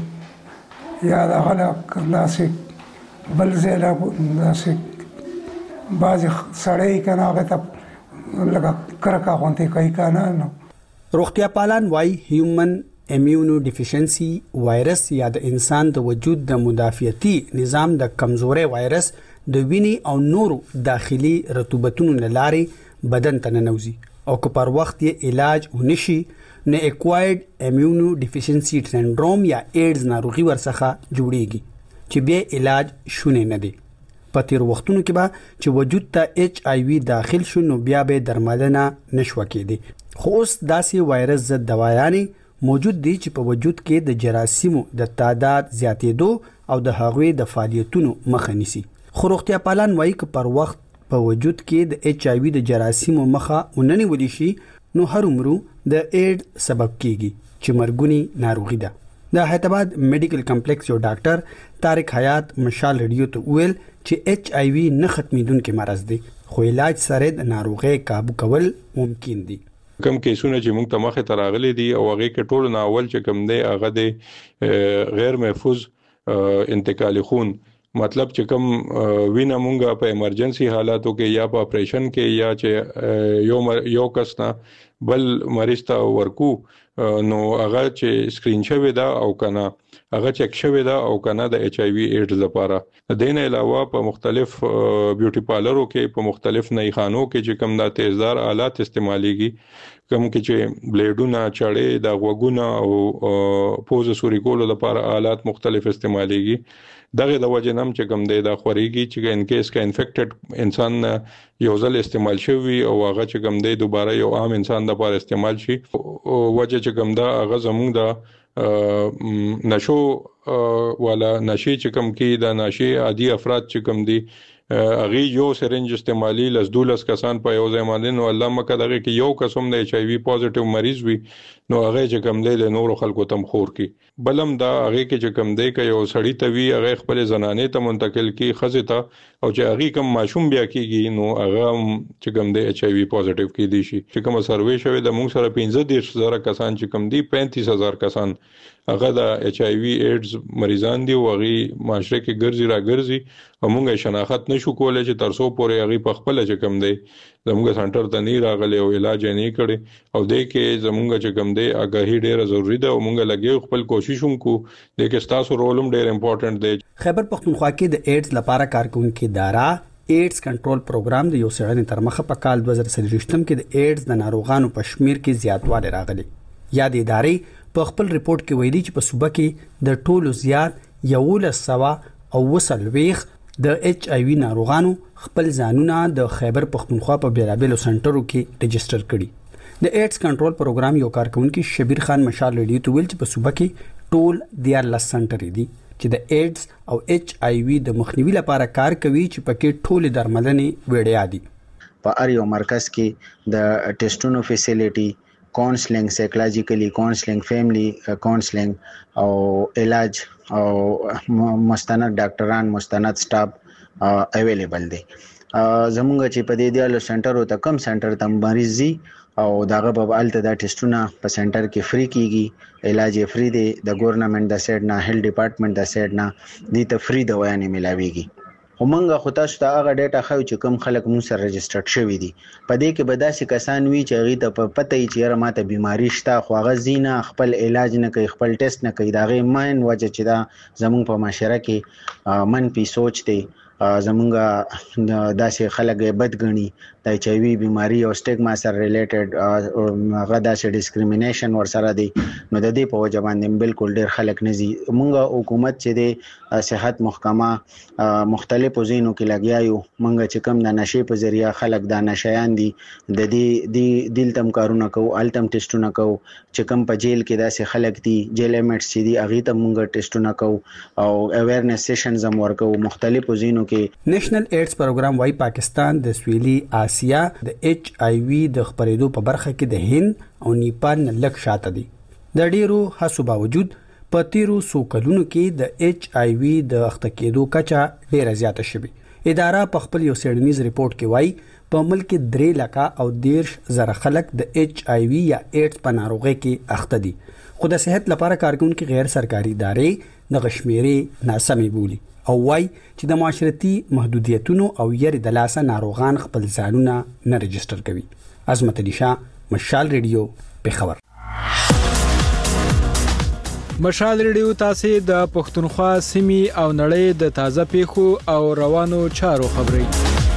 Speaker 13: یا دا غلق داسې بل زیلا داسې بعضې سړی که نه هغې ته لکه کرکه غوندې کوي که نه نو.
Speaker 12: روغتیا پالان وایي هیومن امیونو ډیفیشنسي وایرس یا د انسان د وجود د مدافعتي نظام د کمزوري وایرس د وینې او نورو داخلي رطوبتونو له لارې بدن ته ننوځي او که پر وخت یې علاج ونشي نه اکوایرډ امیونو ډیفیشنسي سنډروم یا ایډز ناروغي ورڅخه جوړیږي چې بیا علاج شونه نه دی. په تیر وختونو کې به چې وجود ته ایچ آی وی داخل شو نو بیا به درملنه نشو کېدی. خو اوس داسې وایرس ضد دوايانې موجود دي چې په وجود کې د جراثیمو د تعداد زیاتېدو او د هغوی د فعالیتونو مخه نیسي. خو روغتیا پالان وایي چې پر وخت په وجود کې د ایچ آی وی د جراثیمو مخه وننیول شي نو هر عمر د ایډ سبب کیږي چې مرګونی ناروغي ده. د حیات آباد میډیکل کمپلیکس یو ډاکټر طارق حیات مشال ریډیو ته ویل چې ایچ آی وی نه ختمیدونکي مرض دی خو علاج سره د ناروغي قابو کول ممکن دي.
Speaker 14: کم کیسونه چې موږ ته مخه تراغلي دي او هغه کې ټول ناول چې کم دی هغه د غیر محفوظ انتقال خون مطلب چې کم وینا مونږه په ایمرجنسي حالاتو کې یا په اپریشن کې یا چې یو یو کس نه بل مریض ته ورکو نو هغه چې سکرین شوی دا او کنه هغه چک شوی دا او کنه د ایچ آی وی ایډز لپاره. د دې نه علاوه په مختلف بیوټي پارلرو کې په مختلف نایخانو کې چې کوم د تیزدار آلات استعماليږي کوم کې چې بلیډونه چړې د غوګونه او پوز سوري کولو لپاره آلات مختلف استعماليږي. دغه د وجه نم چې کوم دی دا خوريږي چې ان کیس کا انفیکټډ انسان یو ځل استعمال شوی او هغه چې کوم دی دوباره یو عام انسان د لپاره استعمال شي او وجه چې کوم دا هغه زموږ د نشو ولا نشي چې کوم کې د نشي عادي افراد چې کوم دي اغي یو سرنج استعمالي لس دولس کسان په یو ځای باندې نو الله مکه دغه کې یو قسم د ایچ آی وی پوزټیو مریض وي نو هغه چې کوم دی د نور خلکو تم خور کی بلم دا هغه کې چې کوم دی ک یو سړی ته وی هغه خپل زنانه ته منتقل کی خزه ته او چې هغه کم ماشوم بیا کیږي نو هغه چې کوم دی ایچ آی وی پوزټیو کی دي شي چې کوم سروې شوی د موږ سره پنځه هزار کسان چې کوم دی پینتیس هزار کسان هغه د ایچ آی وی ایډز مریضان دي او هغه معاشره کې ګرځي را ګرځي او موږ شناخت نشو کولای چې ترسو پورې هغه په خپل چې کوم دی زموږ سنټر ته نه راغلي او علاج نه کړي او د کې زموږ چې کوم دی اګاهي ډیره ضروری ده او موږ لګي خپل کوشش وکړو د کې تاسو رولم ډیر امپورټنت دی.
Speaker 12: خیبر پختونخوا کې د ایډز لپاره کارکونکو اداره ایډز کنټرول پروګرام د یو سړی تر مخه په کال دوه زره څلوېښت کې د ایډز د ناروغانو په شمیر کې زیاتوالی راغلی. یا د ادارې په خپل ریپورت کې ویلي چې په صوبه کې د ټولو زیات یولس سوا او وسلويخ د ایچ آی وی ناروغانو خپل ځانونه د خیبر پختونخوا په بیلابېلو سنټرو کې ريجستره کړي. د ایډز کنټرول پروګرام یو کارکونکو شبیر خان مشال ریډیو ته ویل چې په صوبه کې ټول دیارلس سنټر دي چې د ایډز او ایچ آی وی د مخنیوي لپاره کار کوي چې پکې ټول درملنې وړیا دي.
Speaker 15: په اړ یو مرکز کې د ټیسټونو فیسیلیټي کاونسلینګ سایکولوژیکلی کاونسلینګ فیملی کاونسلینګ او علاج او مستند ډاکټران مستند سټاف اویلیبل دي. زمونږ چې په دې دیالو سنټر ته کم سنټر ته مریضي او داغه په الته دا ټیسټونه په سنټر کې فری کیږي علاج فری دی د ګورنمنت د سایډ نه هیلث ډپارټمنټ د سایډ نه دي ته فری دوايانې ملاويږي. همغه خو تاسو ته هغه ډیټا خو چې کوم خلک مو سره ريجسترډ شوی دي په دې کې به داسې کسان وي چې هغه ته پته یې چې ماته بیماری شته خو هغه زینه خپل علاج نه کوي خپل ټیسټ نه کوي دا غي مین وجه چې دا زموږ په معاشره کې منفي سوچ دی زمونږ داسې خلک بدګنی د ایچ آی وی بیماری او سټیګما سره ریلیټډ هغه داسې ډیسکریمینیشن ور سره دی نو د دې په وجه باندې بالکل ډیر خلک نزي مونږه حکومت چې د صحت محکمه مختلفو زینو کې لګیا یو مونږ چې کوم د نشي په ذریعہ خلک د نشيان دي د دې د دل تم کارونه کو التم ټیسټونه کو چې کوم په جیل کې داسې خلک دي جیل ایمټس چې دي هغه ته مونږ ټیسټونه کو او اویرنس سیشنز هم ورکو مختلفو زینو کې
Speaker 12: نېشنل ایډز پروګرام وايي پاکستان د سویلي آسیا د ایچ آی وی د خپرېدو په برخه کې د هند او نیپال نه لږ شاته دي. د ډیرو هڅو باوجود په تیرو سو کلونو کې د ایچ آی وی د اخته کېدو کچا ډیره زیاته شوه. اداره په خپل یو سیډنیز ریپورت کې وایي په ملک کې درې لکه او دیرش زره خلک د ایچ آی وی یا ایډز په ناروغي کې اخته دي. خو د صحت لپاره کارکونکو غیر سرکاري ادارې د غشمیري ناسمې بولي او وای چې د معاشرتي محدودیتونو او یری د لاسه ناروغان خپل ځانونه نه ريجستره کوي. عظمت علي شاه مشال ریډیو پیښور.
Speaker 10: مشال ریډیو تاسو د پښتونخوا سیمې او نړۍ د تازه پیښو او روانو چارو خبري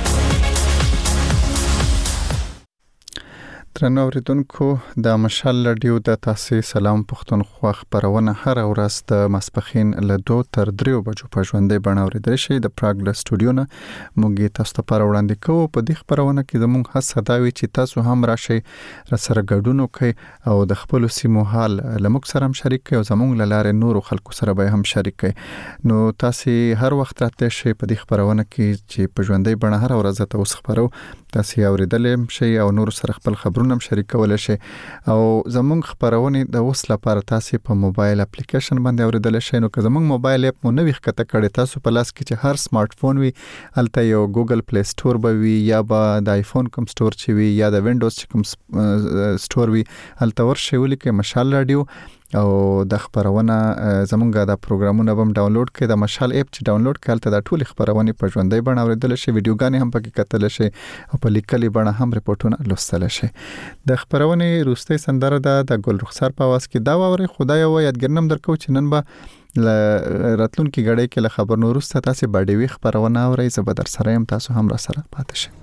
Speaker 1: ترنو اوریدونکو د مشال رادیو د تاسو سلام پښتونخوا خبرونه هر ورځ د مسپخین له دوه تر درې بجو په ژوندې بڼه اوریدل شي د پراګ سټوډیو نه موږ تاسو ته پر وړاندې کوو. په دې خبرونه کې زموږ هڅه دا وي چې تاسو هم راشي را سره ګډون وکړئ او د خپل سیمو حال لموږ سره هم شریک کړئ او زموږ لاره نور خلکو سره به هم شریک کړئ. نو تاسو هر وخت راته شي په دې خبرونه کې چې په ژوندې بڼه هر ورځ تاسو خبرو تاسو اوریدل شي او نور سره خپل خبرونه هم شریکول شي او زموږ خبرونه د اوس لپاره تاسو په موبایل اپلیکیشن باندې اوریدل شي. نو که زموږ موبایل اپ مو نوې ښکته کړی تاسو په لاس کې چې هر سمارټ فون وي الته یو ګوګل پلی سٹور به وي یا به د آیفون کوم سٹور چې وي یا د وینډوز کوم سٹور وي الته ورشي ولیکئ مشال رادیو او د خبرونه زمونږ د پروګرامونه بم ډاونلوډ کړئ د مشال اپ چې ډاونلوډ کړئ ته د ټول خبرونه په ژوندۍ بڼه اوریدل شي ویډیوګانې هم پکې کتل شي او په لیکلي بڼه هم ریپورتونه لوستل شي د خبرونه روستي سندره د ګل رخسار په واس کې دا ووري خدای او یادګرنم درکو چې نن به راتلون کې غړې کې له خبر نور ست تاسو باډي خبرونه اوري زبر سره هم تاسو هم را سره پاتې شئ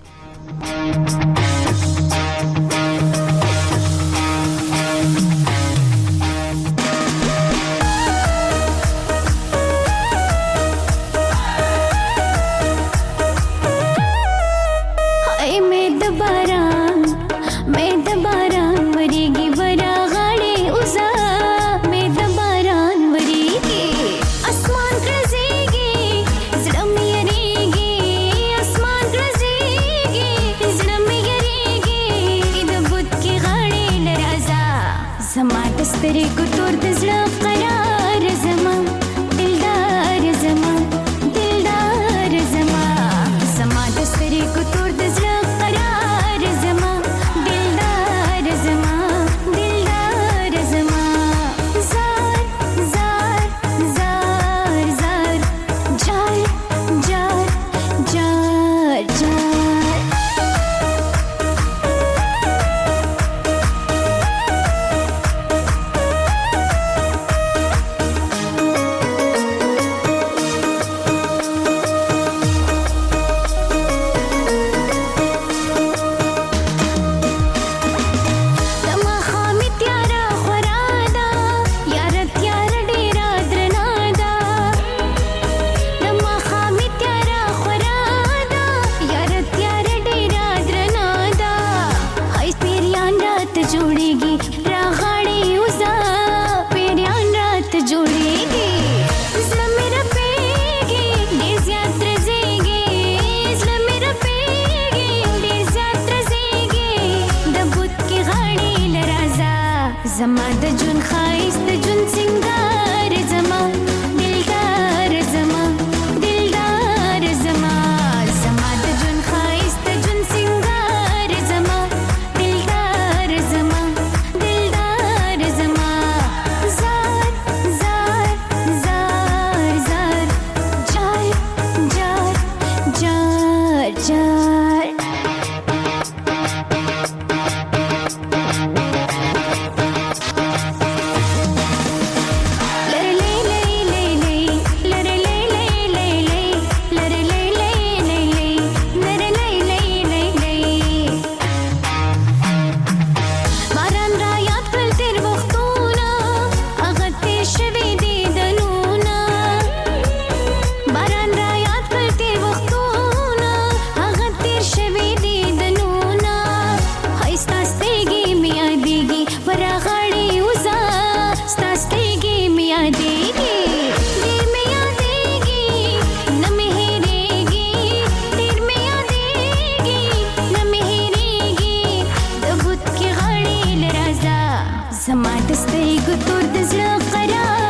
Speaker 16: زما د سترګو تور د زړه قرار